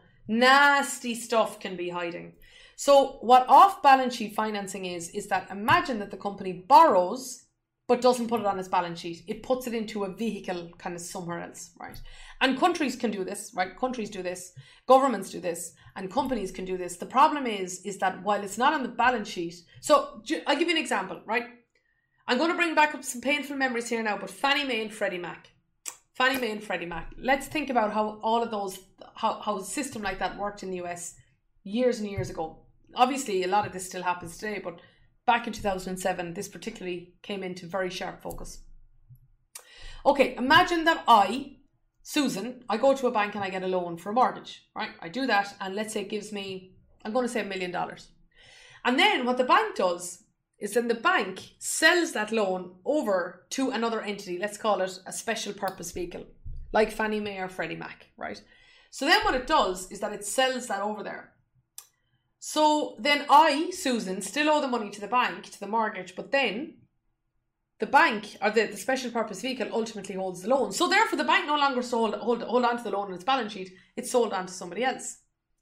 nasty stuff can be hiding. So what off-balance sheet financing is that imagine that the company borrows but doesn't put it on its balance sheet. It puts it into a vehicle kind of somewhere else, right? And countries can do this, right? Countries do this, governments do this, and companies can do this. The problem is that while it's not on the balance sheet, so I'll give you an example, right? I'm going to bring back up some painful memories here now, but Fannie Mae and Freddie Mac. Fannie Mae and Freddie Mac. Let's think about how all of those, how a system like that worked in the US years and years ago. Obviously, a lot of this still happens today, but back in 2007, this particularly came into very sharp focus. Okay, imagine that Susan, I go to a bank and I get a loan for a mortgage, right? I do that, and let's say it gives me, I'm going to say $1 million. And then what the bank does is then the bank sells that loan over to another entity. Let's call it a special purpose vehicle, like Fannie Mae or Freddie Mac, right? So then what it does is that it sells that over there. So then Susan, still owe the money to the bank, to the mortgage, but then the bank, or the special purpose vehicle, ultimately holds the loan. So therefore the bank no longer hold on to the loan on its balance sheet, it's sold on to somebody else.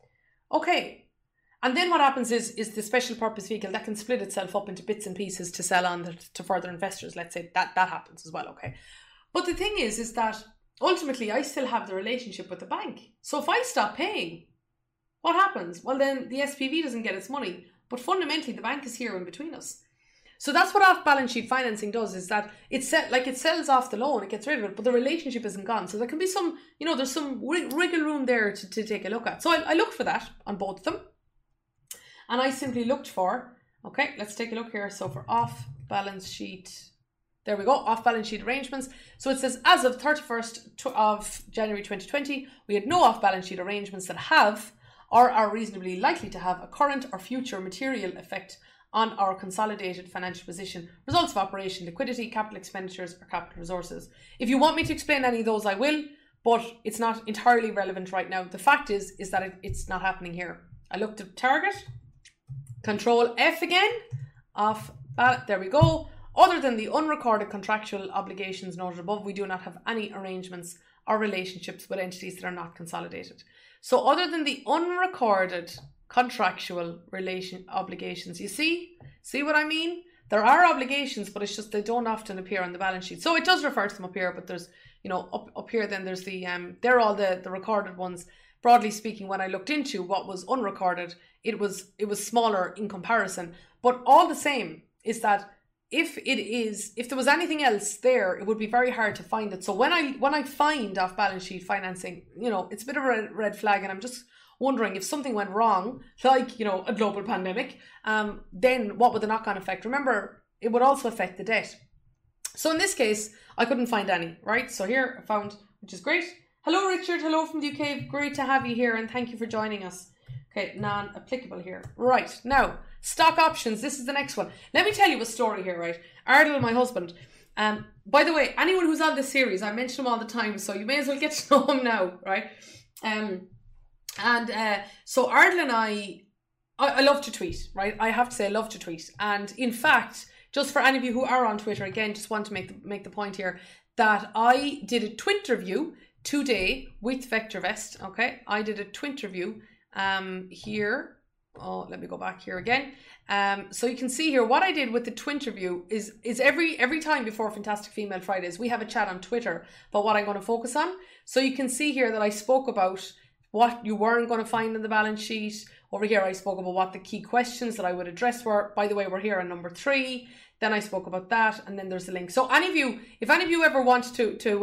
Okay, and then what happens is the special purpose vehicle, that can split itself up into bits and pieces to sell on to further investors. Let's say that happens as well, okay? But the thing is that ultimately I still have the relationship with the bank. So if I stop paying, what happens? Well, then the SPV doesn't get its money, but fundamentally the bank is here in between us. So that's what off-balance sheet financing does, is that it sells off the loan, it gets rid of it, but the relationship isn't gone. So there can be some, there's some wiggle room there to take a look at. So I looked for that on both of them. And I simply looked for, okay, let's take a look here. So for off-balance sheet, there we go, off-balance sheet arrangements. So it says, as of 31st of January 2020, we had no off-balance sheet arrangements that have or are reasonably likely to have a current or future material effect on our consolidated financial position, results of operation, liquidity, capital expenditures, or capital resources. If you want me to explain any of those, I will, but it's not entirely relevant right now. The fact is that it's not happening here. I looked at Target, Control F again, there we go. Other than the unrecorded contractual obligations noted above, we do not have any arrangements or relationships with entities that are not consolidated. So other than the unrecorded contractual obligations, you see what I mean? There are obligations, but it's just they don't often appear on the balance sheet. So it does refer to them up here, but there's, up here then there's the, they're all the recorded ones. Broadly speaking, when I looked into what was unrecorded, it was smaller in comparison. But all the same is that if there was anything else there, it would be very hard to find it. So when I find off balance sheet financing, it's a bit of a red flag, and I'm just wondering if something went wrong, like, a global pandemic, then what would the knock-on effect? Remember, it would also affect the debt. So in this case, I couldn't find any, right? So here I found, which is great. Hello, Richard. Hello from the UK. Great to have you here, and thank you for joining us. Okay, non-applicable here. Right, now, stock options. This is the next one. Let me tell you a story here, right? Ardal, my husband. By the way, anyone who's on this series, I mention him all the time, so you may as well get to know him now, right? So Ardal and I love to tweet, right? I have to say I love to tweet. And in fact, just for any of you who are on Twitter, again, just want to make the point here that I did a Twinterview today with VectorVest, okay? I did a Twinterview here. Oh, let me go back here again. So you can see here what I did with the Twinterview is every time before Fantastic Female Fridays, we have a chat on Twitter about what I'm going to focus on. So you can see here that I spoke about what you weren't going to find in the balance sheet. Over here, I spoke about what the key questions that I would address were. By the way, we're here on number 3. Then I spoke about that, and then there's the link. So if any of you ever want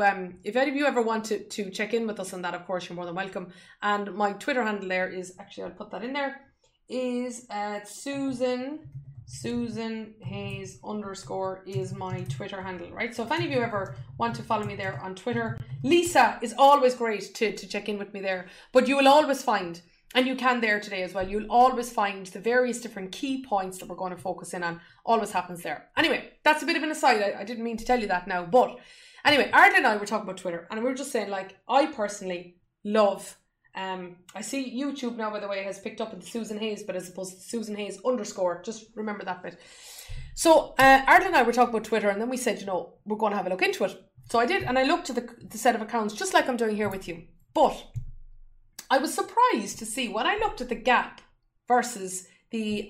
to check in with us on that, of course, you're more than welcome. And my Twitter handle there is, actually, I'll put that in there, is Susan Hayes _ is my Twitter handle, right? So if any of you ever want to follow me there on Twitter, Lisa is always great to check in with me there. But you will always find, and you can there today as well, you'll always find the various different key points that we're going to focus in on. Always happens there. Anyway, that's a bit of an aside. I didn't mean to tell you that now. But anyway, Ardal and I were talking about Twitter, and we were just saying, like, I personally love... I see YouTube now, by the way, has picked up with Susan Hayes, but as opposed to Susan Hayes _ just remember that bit. So Ardal and I were talking about Twitter, and then we said, we're going to have a look into it. So I did, and I looked at the set of accounts, just like I'm doing here with you. But I was surprised to see when I looked at the gap versus the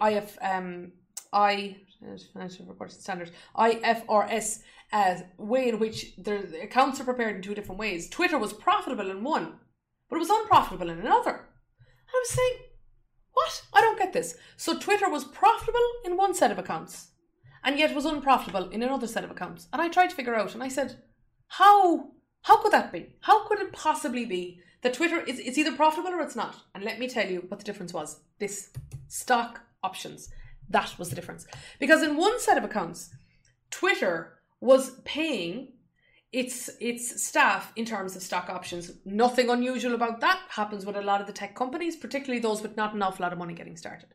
Financial Reporting Standards, IFRS, way in which the accounts are prepared in 2 different ways. Twitter was profitable in one, but it was unprofitable in another. I was saying, what? I don't get this. So Twitter was profitable in one set of accounts, and yet was unprofitable in another set of accounts. And I tried to figure out, and I said, how could that be? How could it possibly be that Twitter it's either profitable or it's not? And let me tell you what the difference was. This stock options. That was the difference. Because in one set of accounts, Twitter was paying its staff in terms of stock options. Nothing unusual about that. Happens with a lot of the tech companies, particularly those with not an awful lot of money getting started.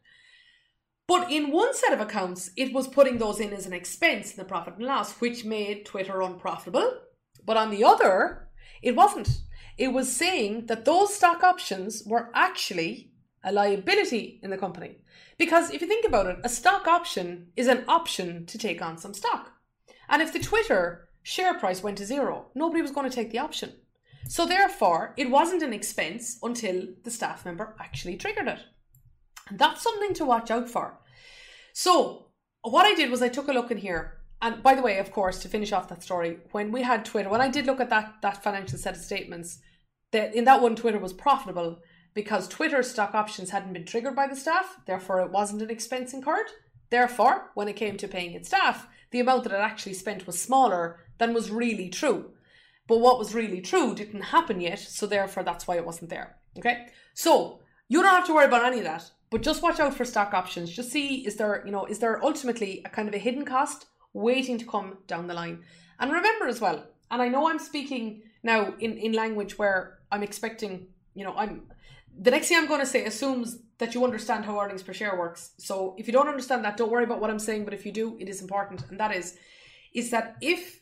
But in one set of accounts, it was putting those in as an expense in the profit and loss, which made Twitter unprofitable. But on the other, it wasn't. It was saying that those stock options were actually a liability in the company. Because if you think about it, a stock option is an option to take on some stock. And if the Twitter share price went to 0, nobody was going to take the option. So therefore, it wasn't an expense until the staff member actually triggered it. And that's something to watch out for. So what I did was I took a look in here. And by the way, of course, to finish off that story, when we had Twitter, when I did look at that financial set of statements, that in that one, Twitter was profitable because Twitter's stock options hadn't been triggered by the staff. Therefore, it wasn't an expense incurred. Therefore, when it came to paying its staff, the amount that it actually spent was smaller than was really true. But what was really true didn't happen yet, so therefore that's why it wasn't there. Okay? So you don't have to worry about any of that, but just watch out for stock options. Just see, is there ultimately a kind of a hidden cost waiting to come down the line? And remember as well, and I know I'm speaking now in language where I'm expecting, the next thing I'm going to say assumes that you understand how earnings per share works. So if you don't understand that, don't worry about what I'm saying, but if you do, it is important. And that is that if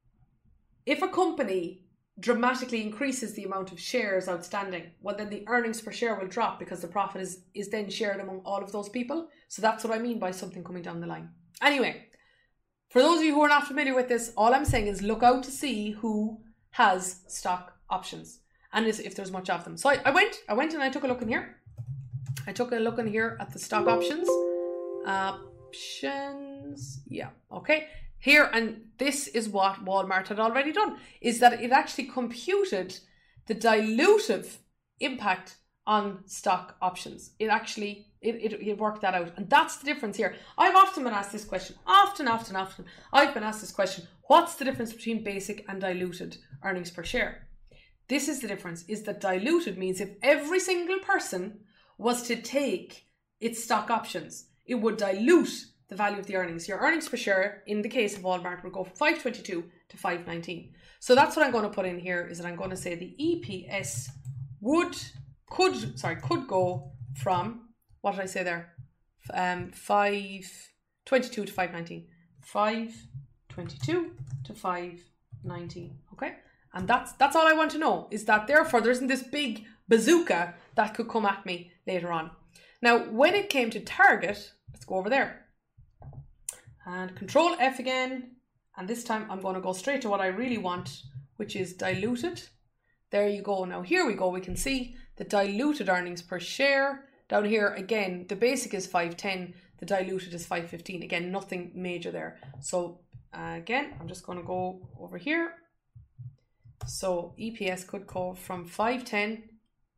a company dramatically increases the amount of shares outstanding, well, then the earnings per share will drop because the profit is then shared among all of those people. So that's what I mean by something coming down the line. Anyway, for those of you who are not familiar with this, all I'm saying is look out to see who has stock options and if there's much of them. So I went and I took a look in here. I took a look in here at the stock options. Yeah, okay. Here, and this is what Walmart had already done, is that it actually computed the dilutive impact on stock options. It actually, it worked that out. And that's the difference here. I've often been asked this question, often. I've been asked this question, what's the difference between basic and diluted earnings per share? This is the difference, is that diluted means if every single person was to take its stock options, it would dilute the value of the earnings. Your earnings per share in the case of Walmart will go from 522 to 519. So that's what I'm going to put in here, is that I'm going to say the EPS could go from, what did I say there? 522 to 519. 522 to 519. Okay? And that's all I want to know, is that therefore there isn't this big bazooka that could come at me later on. Now, when it came to target, let's go over there. And Control F again. And this time I'm going to go straight to what I really want, which is diluted. There you go. Now here we go. We can see the diluted earnings per share. Down here, again, the basic is 510. The diluted is 515. Again, nothing major there. So again, I'm just going to go over here. So EPS could go from 510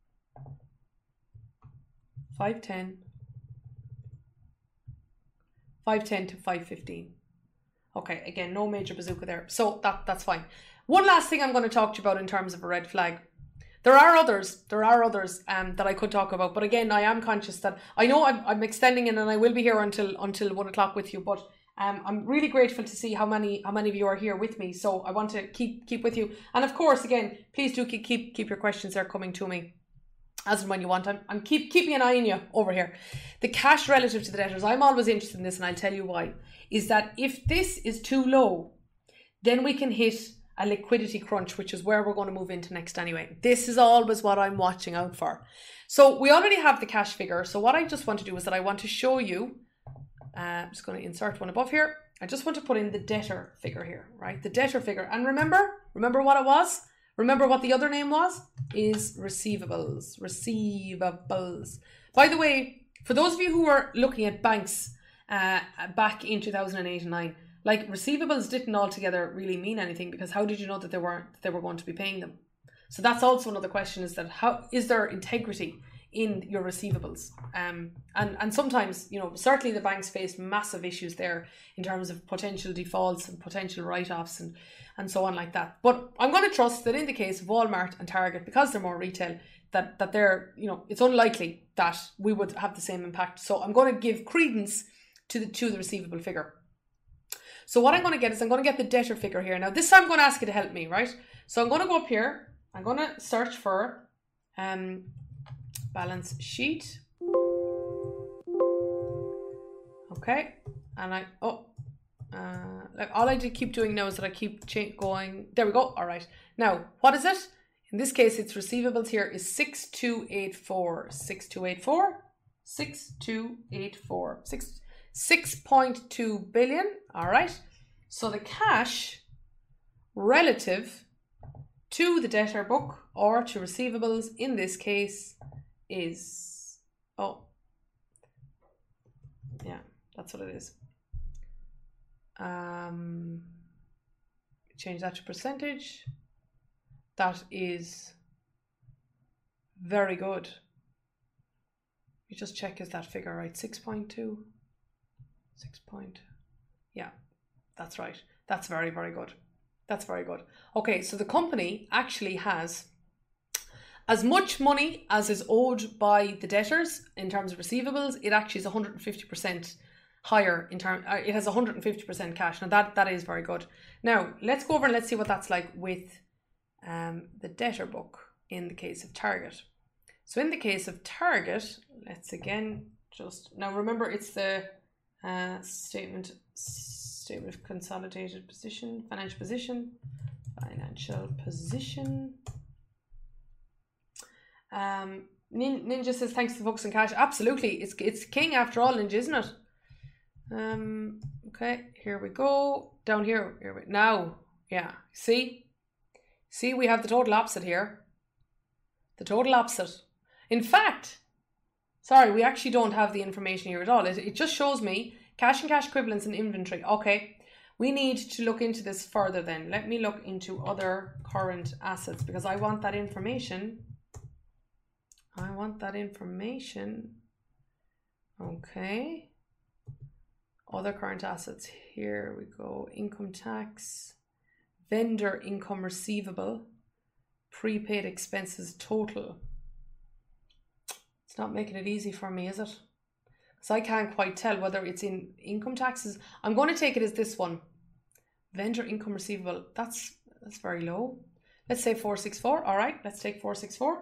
to 515. Okay, again, no major bazooka there. So that's fine. One last thing I'm going to talk to you about in terms of a red flag. There are others that I could talk about, but again, I am conscious that I know I'm extending it, and I will be here until 1 o'clock with you, but I'm really grateful to see how many of you are here with me. So I want to keep with you, and of course, again, please do keep your questions there coming to me as and when you want. I'm keeping an eye on you over here. The cash relative to the debtors, I'm always interested in this, and I'll tell you why. Is that if this is too low, then we can hit a liquidity crunch, which is where we're going to move into next anyway. This is always what I'm watching out for. So we already have the cash figure. So what I just want to do is that I want to show you, I'm just going to insert one above here. I just want to put in the debtor figure here, right? The debtor figure. And remember what it was? Remember what the other name was? Is receivables. Receivables. By the way, for those of you who are looking at banks back in 2008 and 9, like, receivables didn't altogether really mean anything, because how did you know that they were going to be paying them? So that's also another question, is that how is there integrity in your receivables? And sometimes, you know, certainly the banks face massive issues there in terms of potential defaults and potential write-offs and so on like that. But I'm going to trust that in the case of Walmart and Target, because they're more retail, that they're, you know, it's unlikely that we would have the same impact. So I'm going to give credence to the receivable figure. So what I'm going to get is I'm going to get the debtor figure here. Now this time I'm going to ask you to help me, right? So I'm going to go up here. I'm going to search for balance sheet. Okay. And all I keep doing now is that I keep going. There we go. All right. Now, what is it? In this case, it's receivables here is 6284. 6284. 6284. 6.2 billion. All right. So the cash relative to the debtor book or to receivables in this case is, yeah, that's what it is. Change that to percentage. That is very good. You just check, is that figure right? 6.2. 6 point. Yeah, that's right. That's very, very good. That's very good. Okay, so the company actually has as much money as is owed by the debtors in terms of receivables. It actually is 150% higher in terms. It has 150% cash. Now that is very good. Now let's go over and let's see what that's like with the debtor book in the case of Target. So in the case of Target, let's again just now remember it's the statement of consolidated position, financial position. Ninja says thanks to the focus on cash. Absolutely, it's king after all, Ninja, isn't it? Okay, here we go. Down here now. Yeah, see, we have the total opposite here. The total opposite. In fact, sorry, we actually don't have the information here at all. It just shows me cash and cash equivalents and inventory. Okay, we need to look into this further then. Let me look into other current assets because I want that information. Okay. Other current assets. Here we go. Income tax, vendor income receivable, prepaid expenses total. It's not making it easy for me, is it? So I can't quite tell whether it's in income taxes. I'm going to take it as this one. Vendor income receivable. That's very low. Let's say 464. All right, let's take 464.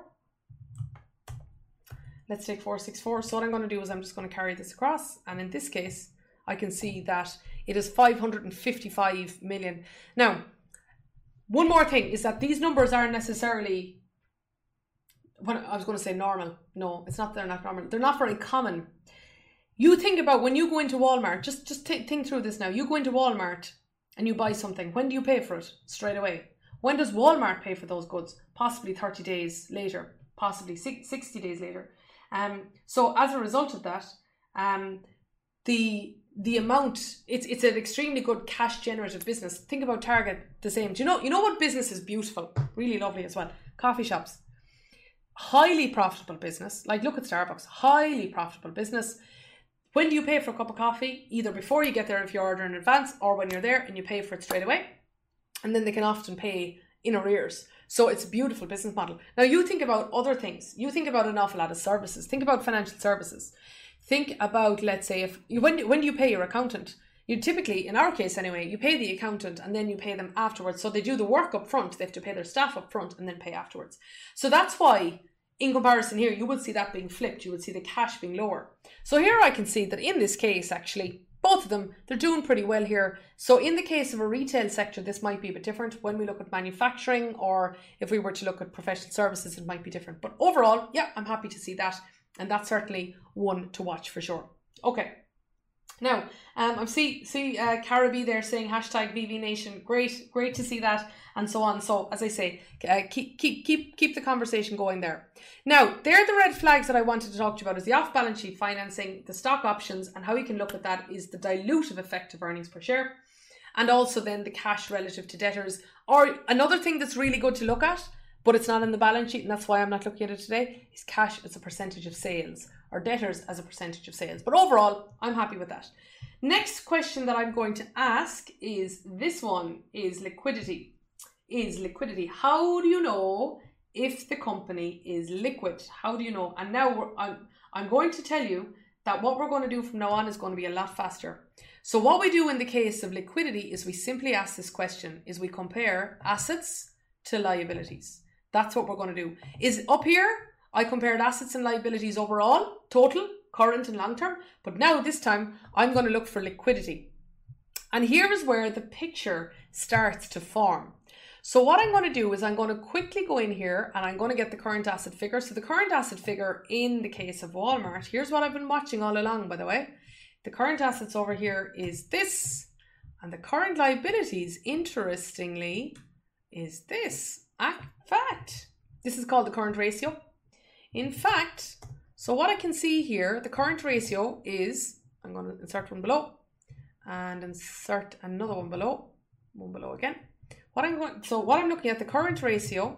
Let's take 464. So what I'm going to do is I'm just going to carry this across. And in this case, I can see that it is 555 million. Now, one more thing is that these numbers aren't necessarily, what I was going to say normal. No, it's not, they're not normal. They're not very common. You think about when you go into Walmart, just think through this now. You go into Walmart and you buy something. When do you pay for it? Straight away. When does Walmart pay for those goods? Possibly 30 days later, possibly 60 days later. So as a result of that, the amount, it's an extremely good cash generative business. Think about Target the same. Do you know what business is beautiful? Really lovely as well. Coffee shops. Highly profitable business. Like look at Starbucks. Highly profitable business. When do you pay for a cup of coffee? Either before you get there if you order in advance, or when you're there and you pay for it straight away. And then they can often pay in arrears. So it's a beautiful business model. Now you think about other things. You think about an awful lot of services. Think about financial services. Think about, let's say, when do you pay your accountant? You typically, in our case anyway, you pay the accountant and then you pay them afterwards. So they do the work up front. They have to pay their staff up front and then pay afterwards. So that's why, in comparison here, you would see that being flipped. You would see the cash being lower. So here I can see that in this case, actually, both of them, they're doing pretty well here. So in the case of a retail sector, this might be a bit different. When we look at manufacturing, or if we were to look at professional services, it might be different. But overall, yeah, I'm happy to see that. And that's certainly one to watch for sure. Okay. Now, I see Caribbee there saying hashtag VV Nation. Great to see that, and so on. So as I say, keep the conversation going there. Now, they're the red flags that I wanted to talk to you about: is the off-balance sheet financing, the stock options, and how you can look at that is the dilutive effect of earnings per share, and also then the cash relative to debtors. Or another thing that's really good to look at, but it's not in the balance sheet, and that's why I'm not looking at it today, is cash as a percentage of sales, or debtors as a percentage of sales. But overall, I'm happy with that. Next question that I'm going to ask is this one, is liquidity. How do you know if the company is liquid? How do you know? And now I'm going to tell you that what we're going to do from now on is going to be a lot faster. So what we do in the case of liquidity is we simply ask this question, is we compare assets to liabilities. That's what we're going to do. Is up here, I compared assets and liabilities overall, total, current and long term. But now this time, I'm going to look for liquidity. And here is where the picture starts to form. So what I'm going to do is I'm going to quickly go in here and I'm going to get the current asset figure. So the current asset figure in the case of Walmart, here's what I've been watching all along, by the way. The current assets over here is this. And the current liabilities, interestingly, is this. In fact, this is called the current ratio. In fact, so what I can see here, the current ratio is, I'm going to insert one below and insert another one below again. What I'm looking at, the current ratio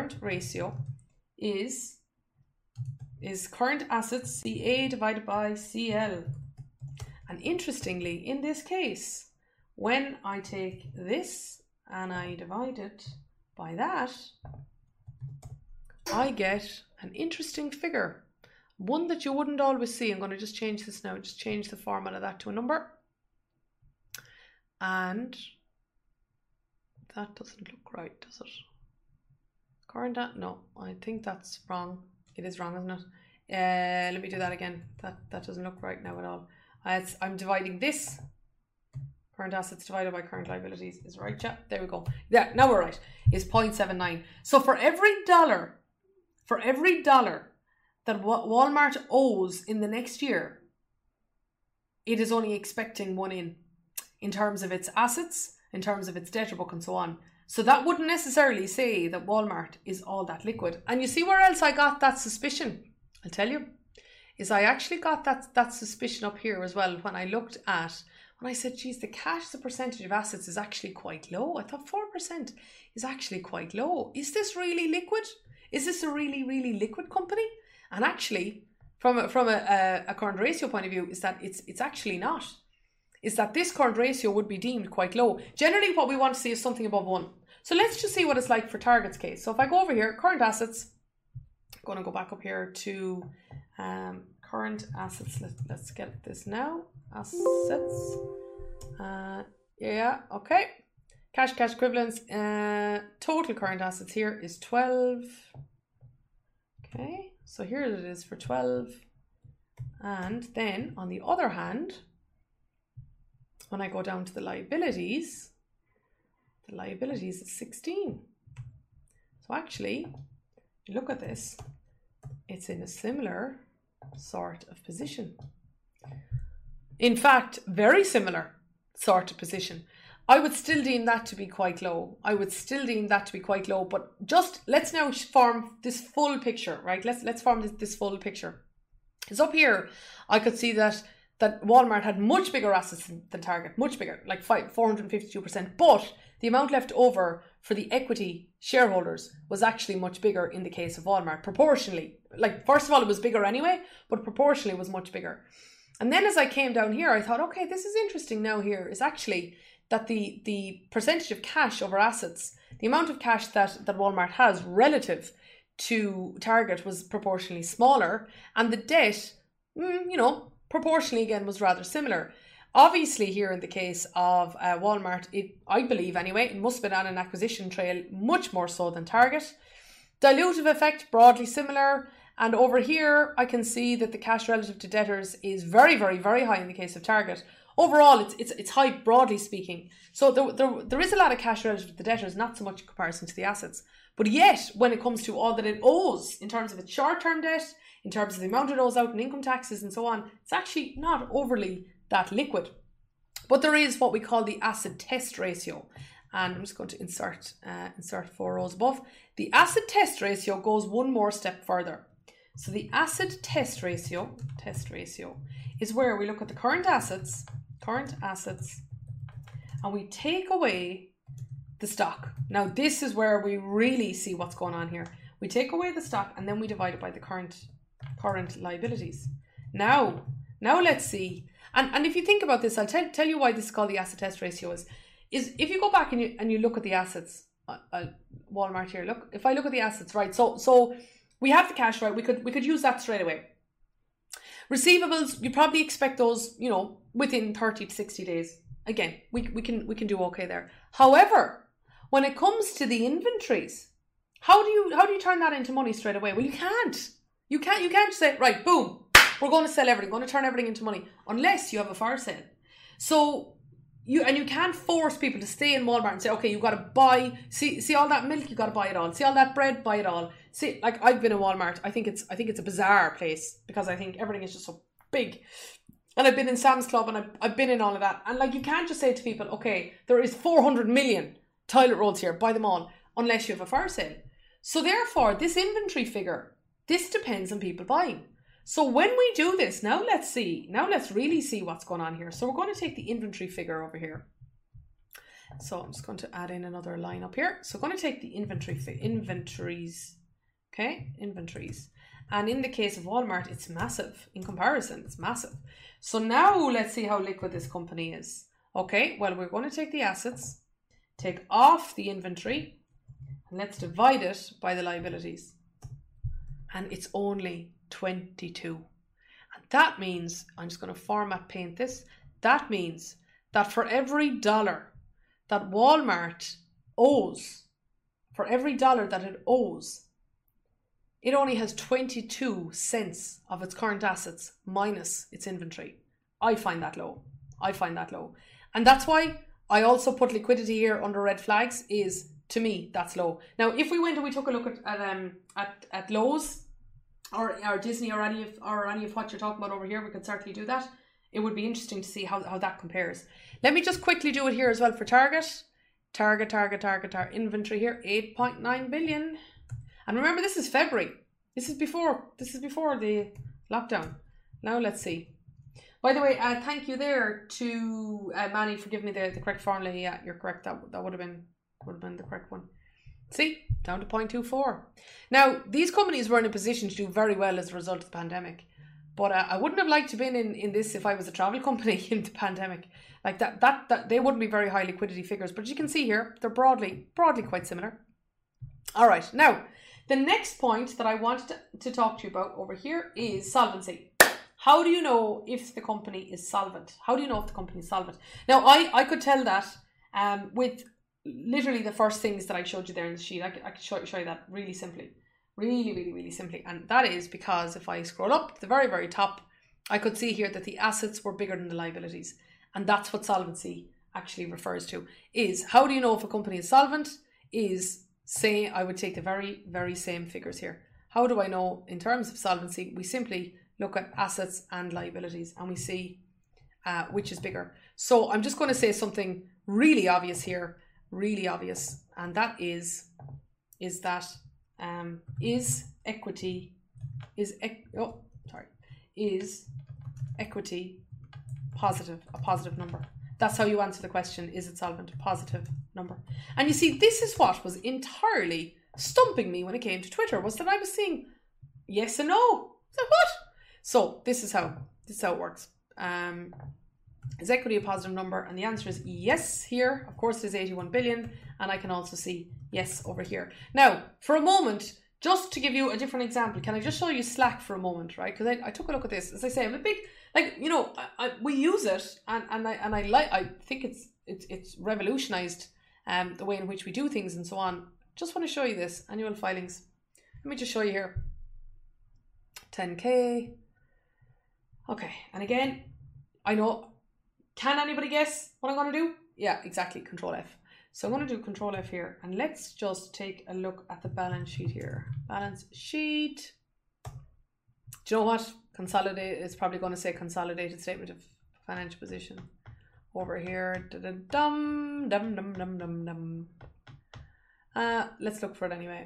is current assets CA divided by CL. And interestingly, in this case, when I take this and I divide it by that, I get an interesting figure. One that you wouldn't always see. I'm going to just change this now, just change the format of that to a number. And that doesn't look right, does it? Current, no, I think that's wrong. It is wrong, isn't it? Let me do that again. That doesn't look right now at all. I'm dividing this. Current assets divided by current liabilities is right, yeah. There we go. Yeah, now we're right. Is 0.79. So for every dollar that Walmart owes in the next year, it is only expecting one in terms of its assets, in terms of its debtor book and so on. So that wouldn't necessarily say that Walmart is all that liquid. And you see where else I got that suspicion? I'll tell you. Is I actually got that suspicion up here as well when I looked at, when I said, geez, the cash as a percentage of assets is actually quite low. I thought 4% is actually quite low. Is this really liquid? Is this a really, really liquid company? And actually, from a current ratio point of view, is that it's actually not. Is that this current ratio would be deemed quite low. Generally, what we want to see is something above 1. So let's just see what it's like for Target's case. So if I go over here, current assets, I'm going to go back up here to current current assets. Let's get this now. Assets. Yeah, okay. Cash equivalents. Total current assets here is 12. Okay, so here it is for 12. And then on the other hand, when I go down to the liabilities is 16. So actually, look at this, it's in a similar sort of position. In fact, very similar sort of position. I would still deem that to be quite low. But just let's now form this full picture, right? Let's form this full picture. Because up here, I could see that Walmart had much bigger assets than Target, much bigger, like 452%. But the amount left over for the equity shareholders was actually much bigger in the case of Walmart, proportionally. Like, first of all, it was bigger anyway, but proportionally it was much bigger. And then as I came down here, I thought, okay, this is interesting now here, is actually that the percentage of cash over assets, the amount of cash that Walmart has relative to Target was proportionally smaller, and the debt, proportionally again was rather similar. Obviously here in the case of Walmart, I believe anyway, it must have been on an acquisition trail much more so than Target. Dilutive effect, broadly similar. And over here, I can see that the cash relative to debtors is very, very, very high in the case of Target. Overall, it's high, broadly speaking. So there is a lot of cash relative to the debtors, not so much in comparison to the assets. But yet, when it comes to all that it owes in terms of its short-term debt, in terms of the amount it owes out in income taxes and so on, it's actually not overly that liquid. But there is what we call the asset test ratio. And I'm just going to insert 4 rows above. The asset test ratio goes one more step further. So the asset test ratio is where we look at the current assets, and we take away the stock. Now this is where we really see what's going on here. We take away the stock and then we divide it by the current liabilities. Now let's see. And if you think about this, I'll tell you why this is called the asset test ratio is if you go back and you look at the assets, Walmart here, look, if I look at the assets, right, so we have the cash, right, we could use that straight away. Receivables, you probably expect those, within 30 to 60 days. Again, we can do okay there. However, when it comes to the inventories, how do you turn that into money straight away? Well, you can't. You can't say, right, boom, we're going to sell everything, going to turn everything into money, unless you have a fire sale. So you can't force people to stay in Walmart and say, okay, you got to buy, see all that milk, you got to buy it all. See all that bread, buy it all. See, like I've been in Walmart, I think it's a bizarre place because I think everything is just so big. And I've been in Sam's Club and I've been in all of that. And like, you can't just say to people, okay, there is 400 million toilet rolls here, buy them all, unless you have a fire sale. So therefore, this inventory figure, this depends on people buying. So when we do this, now let's really see what's going on here. So we're going to take the inventory figure over here. So I'm just going to add in another line up here. So I'm going to take the inventories. Okay, inventories. And in the case of Walmart, it's massive. In comparison, it's massive. So now let's see how liquid this company is. Okay, well, we're going to take the assets, take off the inventory, and let's divide it by the liabilities. And it's only 22. And that means, I'm just going to format paint this, that means that for every dollar that Walmart owes, for every dollar that it owes, it only has 22 cents of its current assets minus its inventory. I find that low. And that's why I also put liquidity here under red flags, is, to me, that's low. Now, if we went and we took a look at Lowe's or Disney or any of what you're talking about over here, we could certainly do that. It would be interesting to see how that compares. Let me just quickly do it here as well for Target. Target inventory here, 8.9 billion. And remember, this is February. This is before the lockdown. Now let's see. By the way, thank you there to Manny for giving me the correct formula. Yeah, you're correct. That would have been the correct one. See, down to 0.24. Now, these companies were in a position to do very well as a result of the pandemic. But I wouldn't have liked to have been in this if I was a travel company in the pandemic. Like that they wouldn't be very high liquidity figures. But as you can see here, they're broadly quite similar. All right, now, the next point that I wanted to talk to you about over here is solvency. How do you know if the company is solvent? How do you know if the company is solvent? Now, I could tell that with literally the first things that I showed you there in the sheet. I could show you that really simply. Really simply. And that is because if I scroll up to the very, very top, I could see here that the assets were bigger than the liabilities. And that's what solvency actually refers to. Is how do you know if a company is solvent? Is, say, I would take the very, very same figures here. How do I know in terms of solvency? We simply look at assets and liabilities and we see which is bigger. So I'm just going to say something really obvious here, really obvious. And that is equity positive, a positive number? That's how you answer the question, is it solvent? Positive number. And you see, this is what was entirely stumping me when it came to Twitter, was that I was seeing yes and no. So what? So this is how it works. Is equity a positive number? And the answer is yes here. Of course, it is 81 billion. And I can also see yes over here. Now, for a moment, just to give you a different example, can I just show you Slack for a moment, right? Because I took a look at this. As I say, I'm a big, like, you know, we use it, and I think it's revolutionized the way in which we do things and so on. Just want to show you this, annual filings. Let me just show you here. 10K. Okay, and again, I know, can anybody guess what I'm going to do? Yeah, exactly, Control F. So I'm going to do Control F here, and let's just take a look at the balance sheet here. Balance sheet. Do you know what? Consolidate is probably going to say consolidated statement of financial position over here. Dum dum dum dum dum dum. Let's look for it anyway.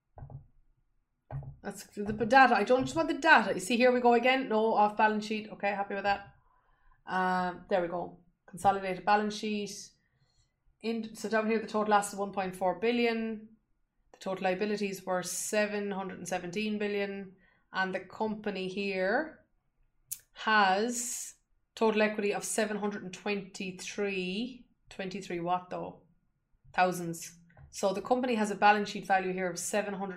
That's the data. I don't just want the data. You see, here we go again. No, off balance sheet. Okay, happy with that. There we go. Consolidated balance sheet. So down here, the total assets 1.4 billion. The total liabilities were 717 billion. And the company here has total equity of 723 what though? Thousands. So the company has a balance sheet value here of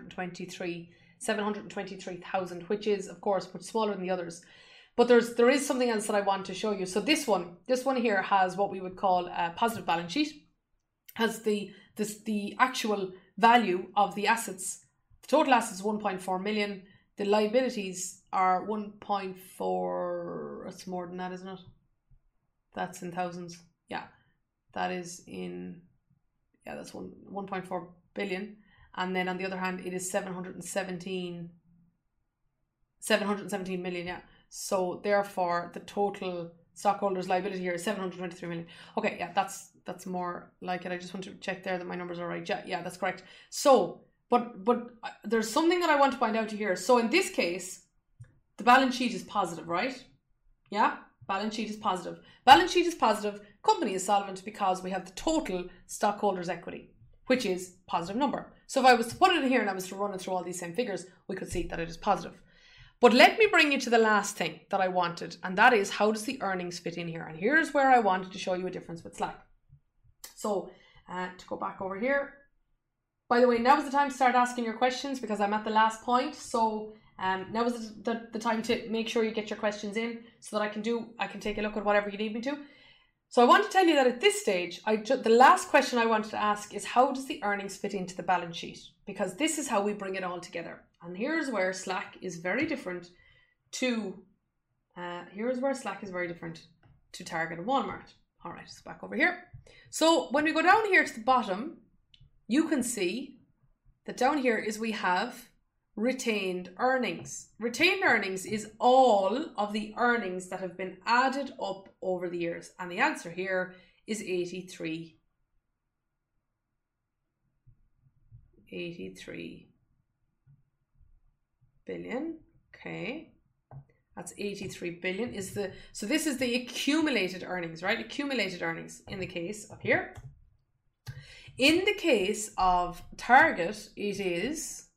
723,000, which is of course much smaller than the others. But there is something else that I want to show you. So this one here has what we would call a positive balance sheet. Has the actual value of the assets. The total assets is 1.4 million. The liabilities are 1.4. That's more than that, isn't it? That's in thousands. Yeah, that is in. Yeah, that's 1.4 billion. And then on the other hand, it is 717 million. Yeah. So therefore, the total stockholders' liability here is 723 million. Okay, yeah, that's more like it. I just want to check there that my numbers are right. Yeah, that's correct. So, but there's something that I want to point out to here. So in this case, the balance sheet is positive, right? Yeah, balance sheet is positive. Balance sheet is positive. Company is solvent because we have the total stockholders' equity, which is positive number. So if I was to put it in here and I was to run it through all these same figures, we could see that it is positive. But let me bring you to the last thing that I wanted, and that is, how does the earnings fit in here? And here's where I wanted to show you a difference with Slack. So to go back over here, by the way, now is the time to start asking your questions because I'm at the last point. So now is the time to make sure you get your questions in so that I can take a look at whatever you need me to. So I want to tell you that at this stage, the last question I wanted to ask is, how does the earnings fit into the balance sheet? Because this is how we bring it all together. And here's where Slack is very different to Target and Walmart. All right, it's back over here. So when we go down here to the bottom, you can see that down here is we have retained earnings. Retained earnings is all of the earnings that have been added up over the years. And the answer here is 83 billion. Okay. That's 83 billion so this is the accumulated earnings, right? Accumulated earnings in the case of here. In the case of Target, it is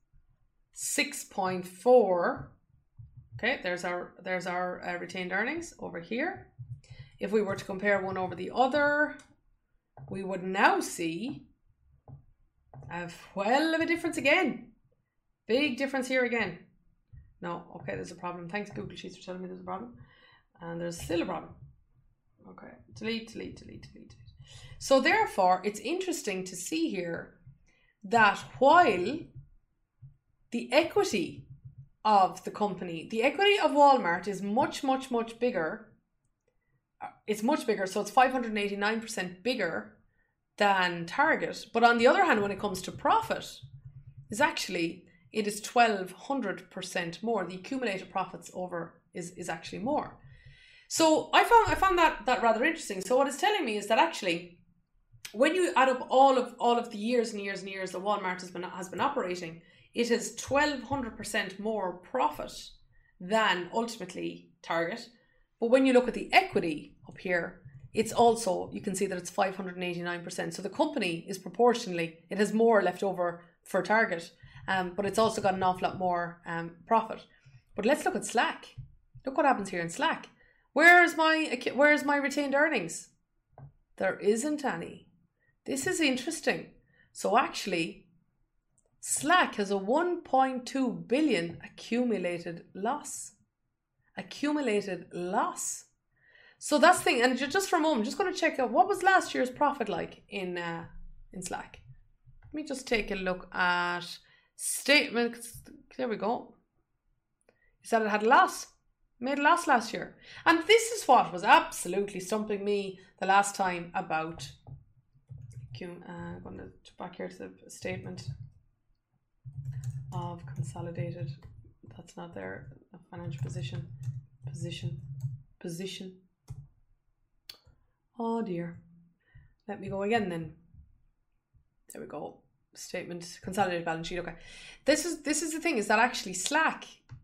6.4. Okay, there's our retained earnings over here. If we were to compare one over the other, we would now see a difference again. Big difference here again. No, okay, there's a problem. Thanks, Google Sheets, for telling me there's a problem. And there's still a problem. Okay, delete. So therefore, it's interesting to see here that while the equity of the company, the equity of Walmart is much bigger. It's much bigger, so it's 589% bigger than Target. But on the other hand, when it comes to profit, it is 1,200% more. The accumulated profits over is actually more. So I found that rather interesting. So what it's telling me is that actually, when you add up all of the years and years that Walmart has been operating, it is 1,200% more profit than ultimately Target. But when you look at the equity up here, it's also, you can see that it's 589%. So the company is proportionally, it has more left over for Target, but it's also got an awful lot more profit. But let's look at Slack. Look what happens here in Slack. Where's my retained earnings? There isn't any. This is interesting. So actually, Slack has a 1.2 billion accumulated loss. So that's the thing. And just for a moment, I'm just going to check out what was last year's profit like in Slack. Let me just take a look at statements. There we go. It said it had a loss. Made a loss last year. And this is what was absolutely stumping me the last time about. I'm going to back here to the statement of consolidated. That's not there. Financial position. Oh dear. Let me go again then. There we go. Statement, consolidated balance sheet. Okay. This is the thing, is that actually Slack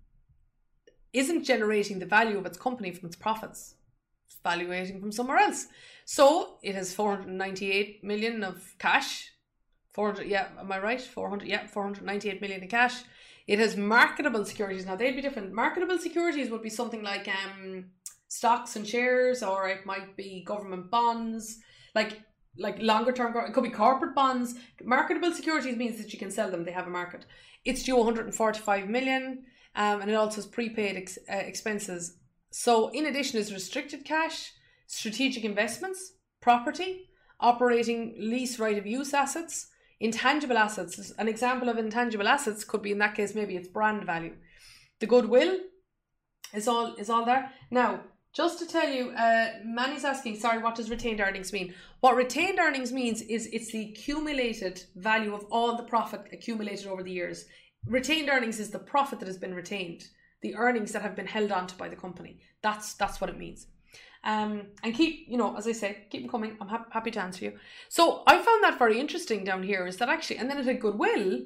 isn't generating the value of its company from its profits. It's valuating from somewhere else. So it has 498 million of cash. 400, yeah, am I right? 498 million in cash. It has marketable securities. Now they'd be different. Marketable securities would be something like stocks and shares, or it might be government bonds, like longer term. It could be corporate bonds. Marketable securities means that you can sell them. They have a market. It's due 145 million, and it also has prepaid expenses. So in addition is restricted cash, strategic investments, property, operating lease right of use assets, intangible assets. An example of intangible assets could be, in that case, maybe it's brand value. The goodwill is all there. Now, just to tell you, Manny's asking, sorry, what does retained earnings mean? What retained earnings means is it's the accumulated value of all the profit accumulated over the years. Retained earnings is the profit that has been retained, the earnings that have been held onto by the company. That's what it means. And keep, as I say, keep them coming. I'm happy to answer you. So I found that very interesting down here, is that actually, and then it had goodwill,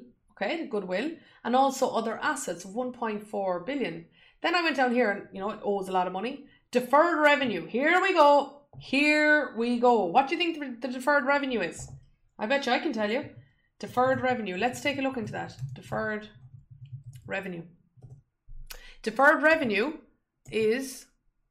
and also other assets of 1.4 billion. Then I went down here and, it owes a lot of money. Deferred revenue. Here we go. What do you think the deferred revenue is? I bet you I can tell you. Deferred revenue. Let's take a look into that. Deferred revenue. Deferred revenue is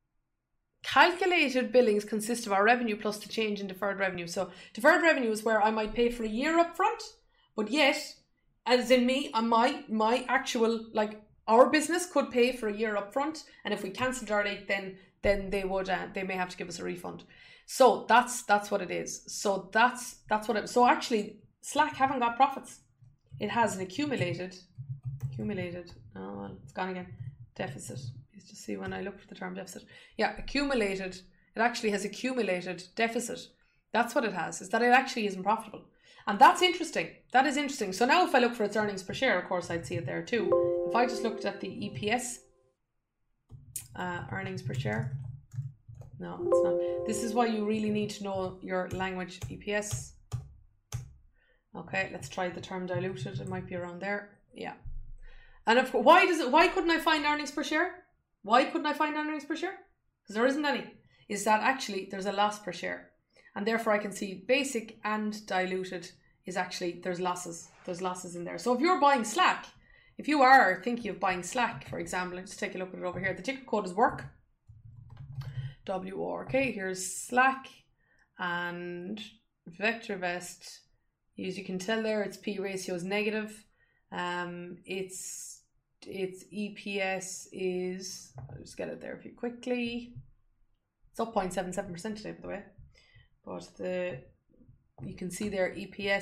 calculated billings consist of our revenue plus the change in deferred revenue. So deferred revenue is where I might pay for a year up front, but yet, as in me, my actual, our business could pay for a year up front, and if we cancelled early, then they may have to give us a refund. So that's what it is. So that's what it. So actually, Slack haven't got profits. It has an accumulated. Oh, it's gone again. Deficit. Let's just see when I look for the term deficit. Yeah, accumulated. It actually has accumulated deficit. That's what it has. Is that it actually isn't profitable, and that's interesting. That is interesting. So now, if I look for its earnings per share, of course, I'd see it there too. If I just looked at the EPS, earnings per share. No, it's not. This is why you really need to know your language. EPS. Okay, let's try the term diluted. It might be around there. Yeah. And why couldn't I find earnings per share? Why couldn't I find earnings per share? Because there isn't any. Is that actually there's a loss per share, and therefore I can see basic and diluted is actually there's losses. There's losses in there. So if you're buying Slack, if you are thinking of buying Slack, for example, let's take a look at it over here. The ticker code is WORK. WORK. Here's Slack and VectorVest. As you can tell there, its P ratio is negative. Its its EPS is, I'll just get it there for you quickly. It's up 0.77% today, by the way. But you can see there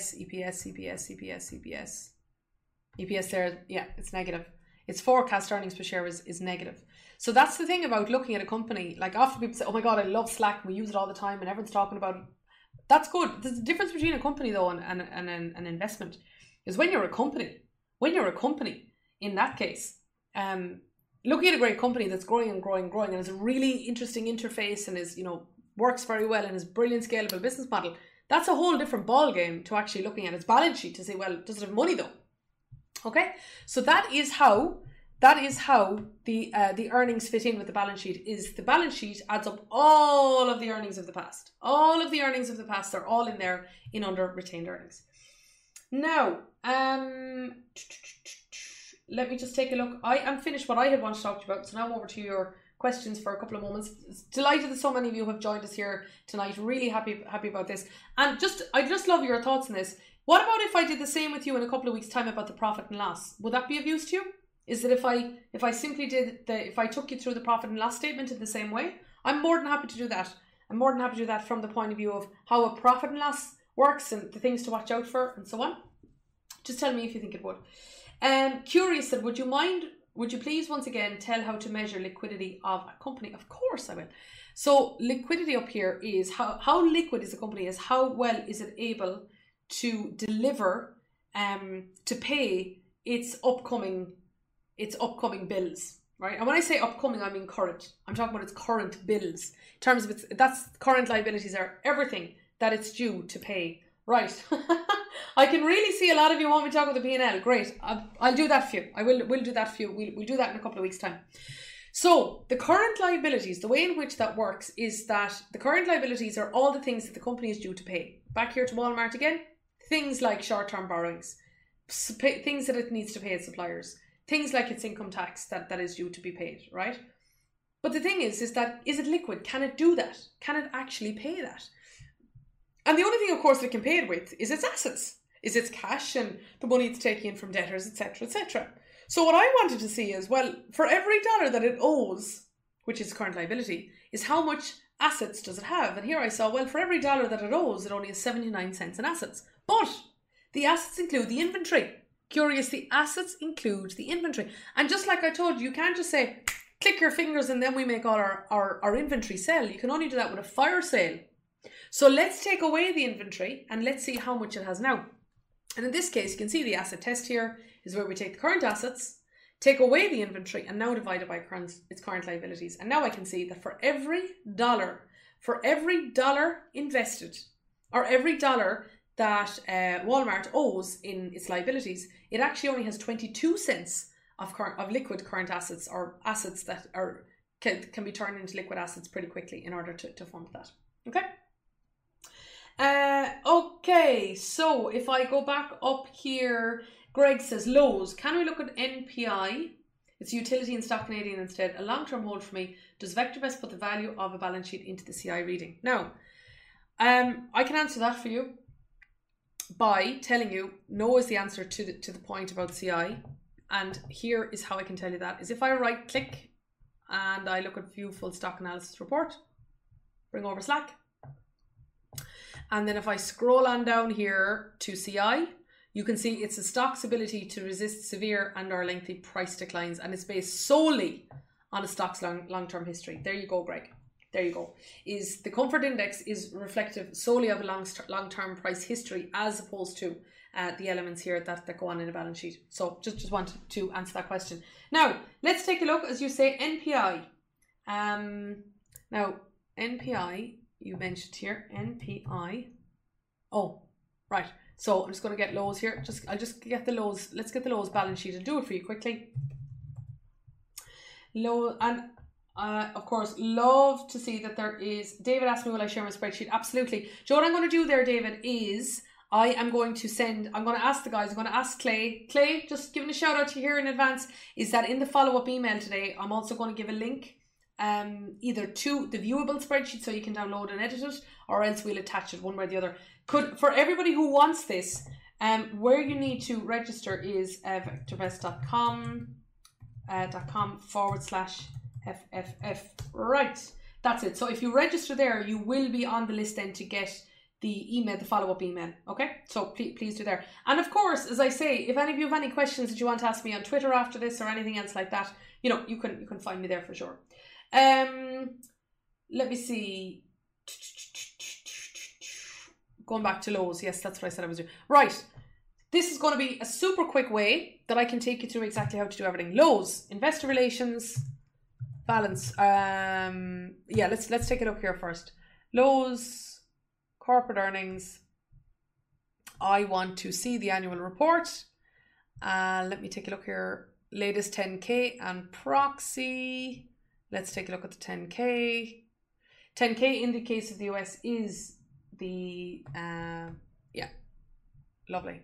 EPS there, yeah, it's negative. Its forecast earnings per share is negative. So that's the thing about looking at a company. Like, often people say, oh my God, I love Slack, we use it all the time and everyone's talking about it. That's good. There's a difference between a company though and an investment. Is when you're a company, in that case, looking at a great company that's growing and growing and growing and has a really interesting interface and is, works very well and has brilliant scalable business model, that's a whole different ball game to actually looking at its balance sheet to say, well, does it have money though? Okay, so that is how the earnings fit in with the balance sheet. Is the balance sheet adds up all of the earnings of the past. All of the earnings of the past are all in there in under retained earnings. Now, let me just take a look. I am finished what I had wanted to talk to you about, so now I'm over to your questions for a couple of moments. Delighted that so many of you have joined us here tonight. Really happy about this. And I just love your thoughts on this. What about if I did the same with you in a couple of weeks' time about the profit and loss? Would that be of use to you? Is that if I simply if I took you through the profit and loss statement in the same way? I'm more than happy to do that. I'm more than happy to do that from the point of view of how a profit and loss works and the things to watch out for and so on. Just tell me if you think it would. Curious said, would you please once again tell how to measure liquidity of a company? Of course I will. So liquidity up here is how liquid is a company, is how well is it able to deliver to pay its upcoming bills, right? And when I say upcoming, I mean current. I'm talking about its current bills. In terms of that's current liabilities are everything that it's due to pay. Right. I can really see a lot of you want me to talk about the P&L. Great. I'll do that for you. We'll do that for you. We'll do that in a couple of weeks' time. So the current liabilities, the way in which that works is that the current liabilities are all the things that the company is due to pay. Back here to Walmart again, things like short-term borrowings, things that it needs to pay its suppliers, things like its income tax that is due to be paid, right? But the thing is that, is it liquid? Can it do that? Can it actually pay that? And the only thing, of course, that it can pay it with is its assets, is its cash and the money it's taking in from debtors, etc., etc. So what I wanted to see is, well, for every dollar that it owes, which is current liability, is how much assets does it have? And here I saw, well, for every dollar that it owes, it only has 79 cents in assets. But the assets include the inventory. Curious, the assets include the inventory. And just like I told you, you can't just say, click your fingers and then we make all our inventory sell. You can only do that with a fire sale. So let's take away the inventory and let's see how much it has now. And in this case, you can see the asset test here is where we take the current assets, take away the inventory, and now divide it by its current liabilities. And now I can see that for every dollar invested, or every dollar that Walmart owes in its liabilities, it actually only has 22 cents of liquid current assets, or assets that can be turned into liquid assets pretty quickly in order to fund that. Okay. Okay, so if I go back up here, Greg says, Lowe's, can we look at NPI? It's utility in stock Canadian instead. A long-term hold for me. Does VectorVest put the value of a balance sheet into the CI reading? Now, I can answer that for you by telling you no is the answer to the point about CI. And here is how I can tell you that, is if I right click and I look at view full stock analysis report, bring over Slack. And then if I scroll on down here to CI, you can see it's a stock's ability to resist severe and or lengthy price declines, and it's based solely on a stock's long-term history. There you go, Greg. There you go. Is the comfort index is reflective solely of a long-term price history as opposed to the elements here that go on in a balance sheet. So just wanted to answer that question. Now, let's take a look, as you say, NPI. Now, NPI, you mentioned here, NPI. Oh, right. So I'm just going to get Lowe's here. I'll just get the Lowe's. Let's get the Lowe's balance sheet. I'll do it for you quickly. Lowe's, and of course, love to see that there is. David asked me, will I share my spreadsheet? Absolutely. Joe, what I'm going to do there, David, is I'm going to ask the guys, I'm going to ask Clay. Clay, just giving a shout out to you here in advance, is that in the follow-up email today, I'm also going to give a link either to the viewable spreadsheet so you can download and edit it, or else we'll attach it one way or the other. For everybody who wants this, where you need to register is vectorvest.com FFF. Right, that's it. So if you register there, you will be on the list then to get the email, the follow-up email. Okay, so please do there. And of course, as I say, if any of you have any questions that you want to ask me on Twitter after this or anything else like that, you know, you can find me there for sure. Let me see. Going back to Lowe's, yes, that's what I said I was doing. Right, this is going to be a super quick way that I can take you through exactly how to do everything. Lowe's, investor relations, balance. Yeah, let's take a look here first. Lowe's, corporate earnings. I want to see the annual report. Let me take a look here. Latest 10K and proxy. Let's take a look at the 10K. 10K in the case of the US is the, yeah, lovely.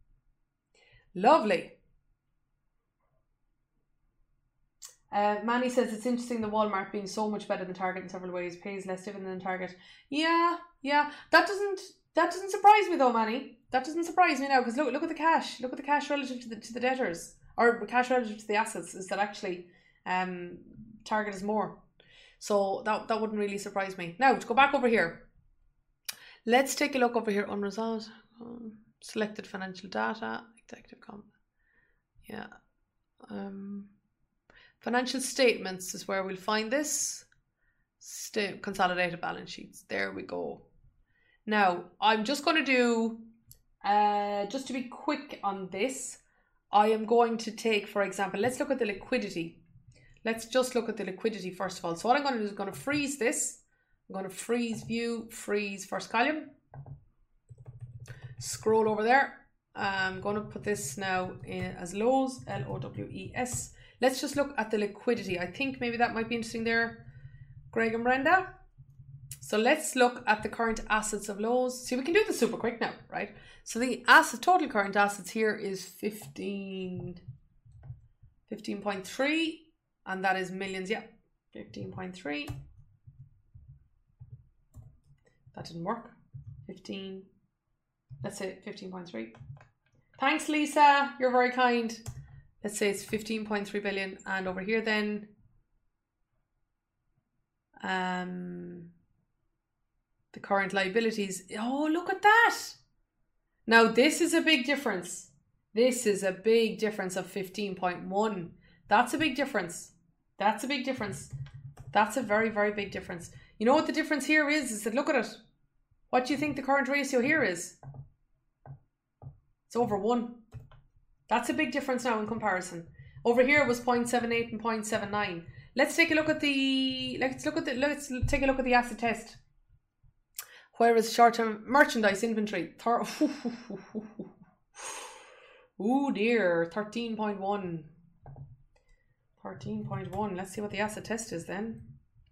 Manny says it's interesting the Walmart being so much better than Target in several ways, pays less dividend than Target. Yeah, that doesn't surprise me though, Manny. That doesn't surprise me now, because look at the cash. Look at the cash relative to the debtors, or cash relative to the assets. Is that actually Target is more? So that wouldn't really surprise me. Now to go back over here, let's take a look over here. Unresolved, selected financial data, executive comment. Yeah, financial statements is where we'll find this. Consolidated balance sheets. There we go. Now I'm just going to do, just to be quick on this, I am going to take, for example, let's look at the liquidity. Let's just look at the liquidity first of all. So what I'm going to do is going to freeze this. I'm going to freeze view, freeze first column. Scroll over there. I'm going to put this now in as Lowe's, L-O-W-E-S. Let's just look at the liquidity. I think maybe that might be interesting there, Greg and Brenda. So let's look at the current assets of Lowe's. See, we can do this super quick now, right? So the total current assets here is 15.3, and that is millions. Yeah, 15.3. That didn't work. 15. Let's say 15.3. Thanks, Lisa. You're very kind. Let's say it's 15.3 billion, and over here then, the current liabilities. Oh, look at that. Now this is a big difference. This is a big difference of 15.1. That's a big difference. That's a big difference. That's a very, very big difference. You know what the difference here is that look at it. What do you think the current ratio here is? It's over 1. That's a big difference now in comparison. Over here it was 0.78 and 0.79. Let's take a look at the let's take a look at the asset test. Where is short-term merchandise inventory? Oh dear, 13.1. 13.1. Let's see what the asset test is then.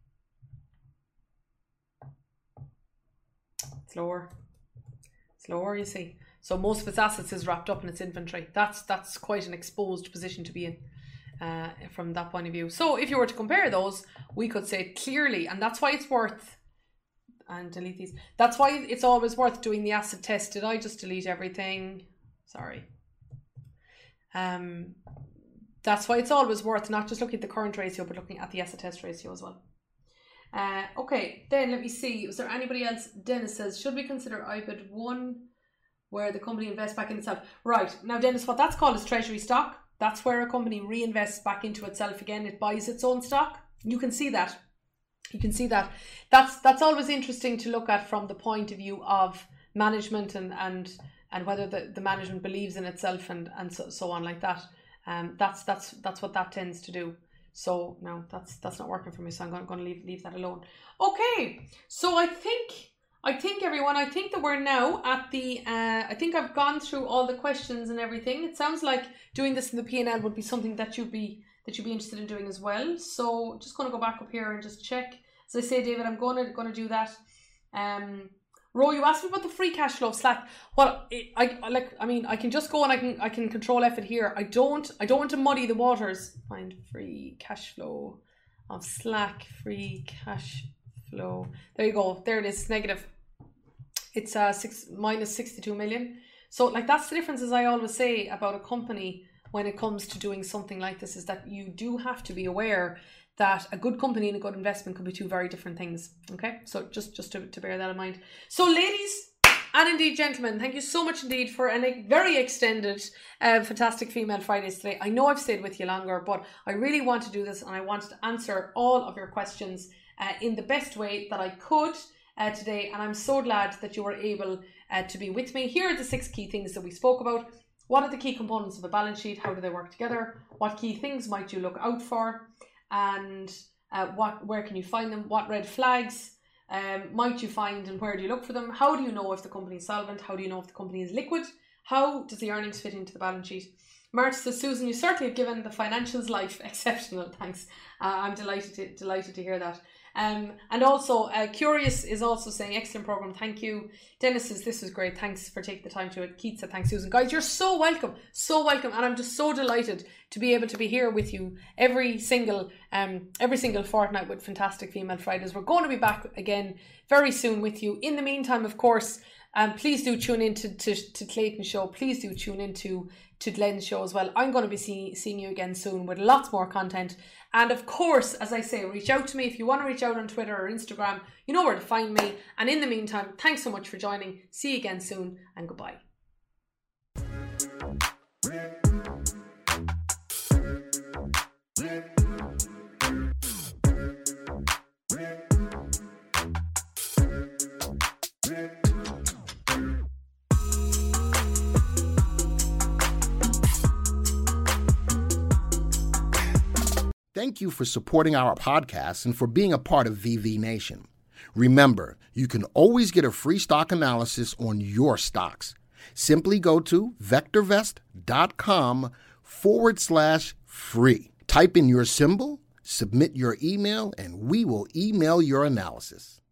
It's lower. It's lower, you see. So most of its assets is wrapped up in its inventory. That's quite an exposed position to be in from that point of view. So if you were to compare those, we could say clearly, and that's why it's worth, and delete these. That's why it's always worth doing the asset test. Did I just delete everything? Sorry. That's why it's always worth not just looking at the current ratio, but looking at the asset test ratio as well. Okay, then let me see. Was there anybody else? Dennis says, should we consider IBID 1 where the company invests back in itself? Right, now Dennis, what that's called is treasury stock. That's where a company reinvests back into itself again. It buys its own stock. You can see that. You can see that. That's always interesting to look at from the point of view of management and whether the management believes in itself and so on like that. That's what that tends to do. So no, that's not working for me. So I'm going to leave that alone. Okay. So I think everyone, I think that we're now at the. I think I've gone through all the questions and everything. It sounds like doing this in the P&L would be something that you'd be interested in doing as well. So just going to go back up here and just check. As I say, David, I'm going to do that. Ro, you asked me about the free cash flow of Slack. Well, I can just go and I can control F it here. I don't want to muddy the waters. Find free cash flow of Slack. Free cash flow. There you go. There it is. Negative. It's minus 62 million. So like that's the difference, as I always say about a company when it comes to doing something like this is that you do have to be aware that a good company and a good investment could be two very different things. Okay, so just to bear that in mind. So ladies and indeed gentlemen, thank you so much indeed for a very extended Fantastic Female Fridays today. I know I've stayed with you longer, but I really want to do this, and I wanted to answer all of your questions in the best way that I could today, and I'm so glad that you were able to be with me. Here are the 6 key things that we spoke about. What are the key components of a balance sheet? How do they work together? What key things might you look out for? And where can you find them? What red flags might you find, and where do you look for them? How do you know if the company is solvent? How do you know if the company is liquid? How does the earnings fit into the balance sheet? March says, Susan, you certainly have given the financials life. Exceptional, thanks. I'm delighted to hear that. And also, Curious is also saying, excellent program, thank you. Dennis says, this was great, thanks for taking the time to it. Keith said, thanks, Susan. Guys, you're so welcome, and I'm just so delighted to be able to be here with you every single fortnight with Fantastic Female Fridays. We're going to be back again very soon with you. In the meantime, of course, please do tune in to Clayton's show. Please do tune in to Glenn's show as well. I'm going to be seeing you again soon with lots more content. And of course, as I say, reach out to me if you want to reach out on Twitter or Instagram. You know where to find me. And in the meantime, thanks so much for joining. See you again soon, and goodbye.
Thank you for supporting our podcast and for being a part of VV Nation. Remember, you can always get a free stock analysis on your stocks. Simply go to vectorvest.com/free. Type in your symbol, submit your email, and we will email your analysis.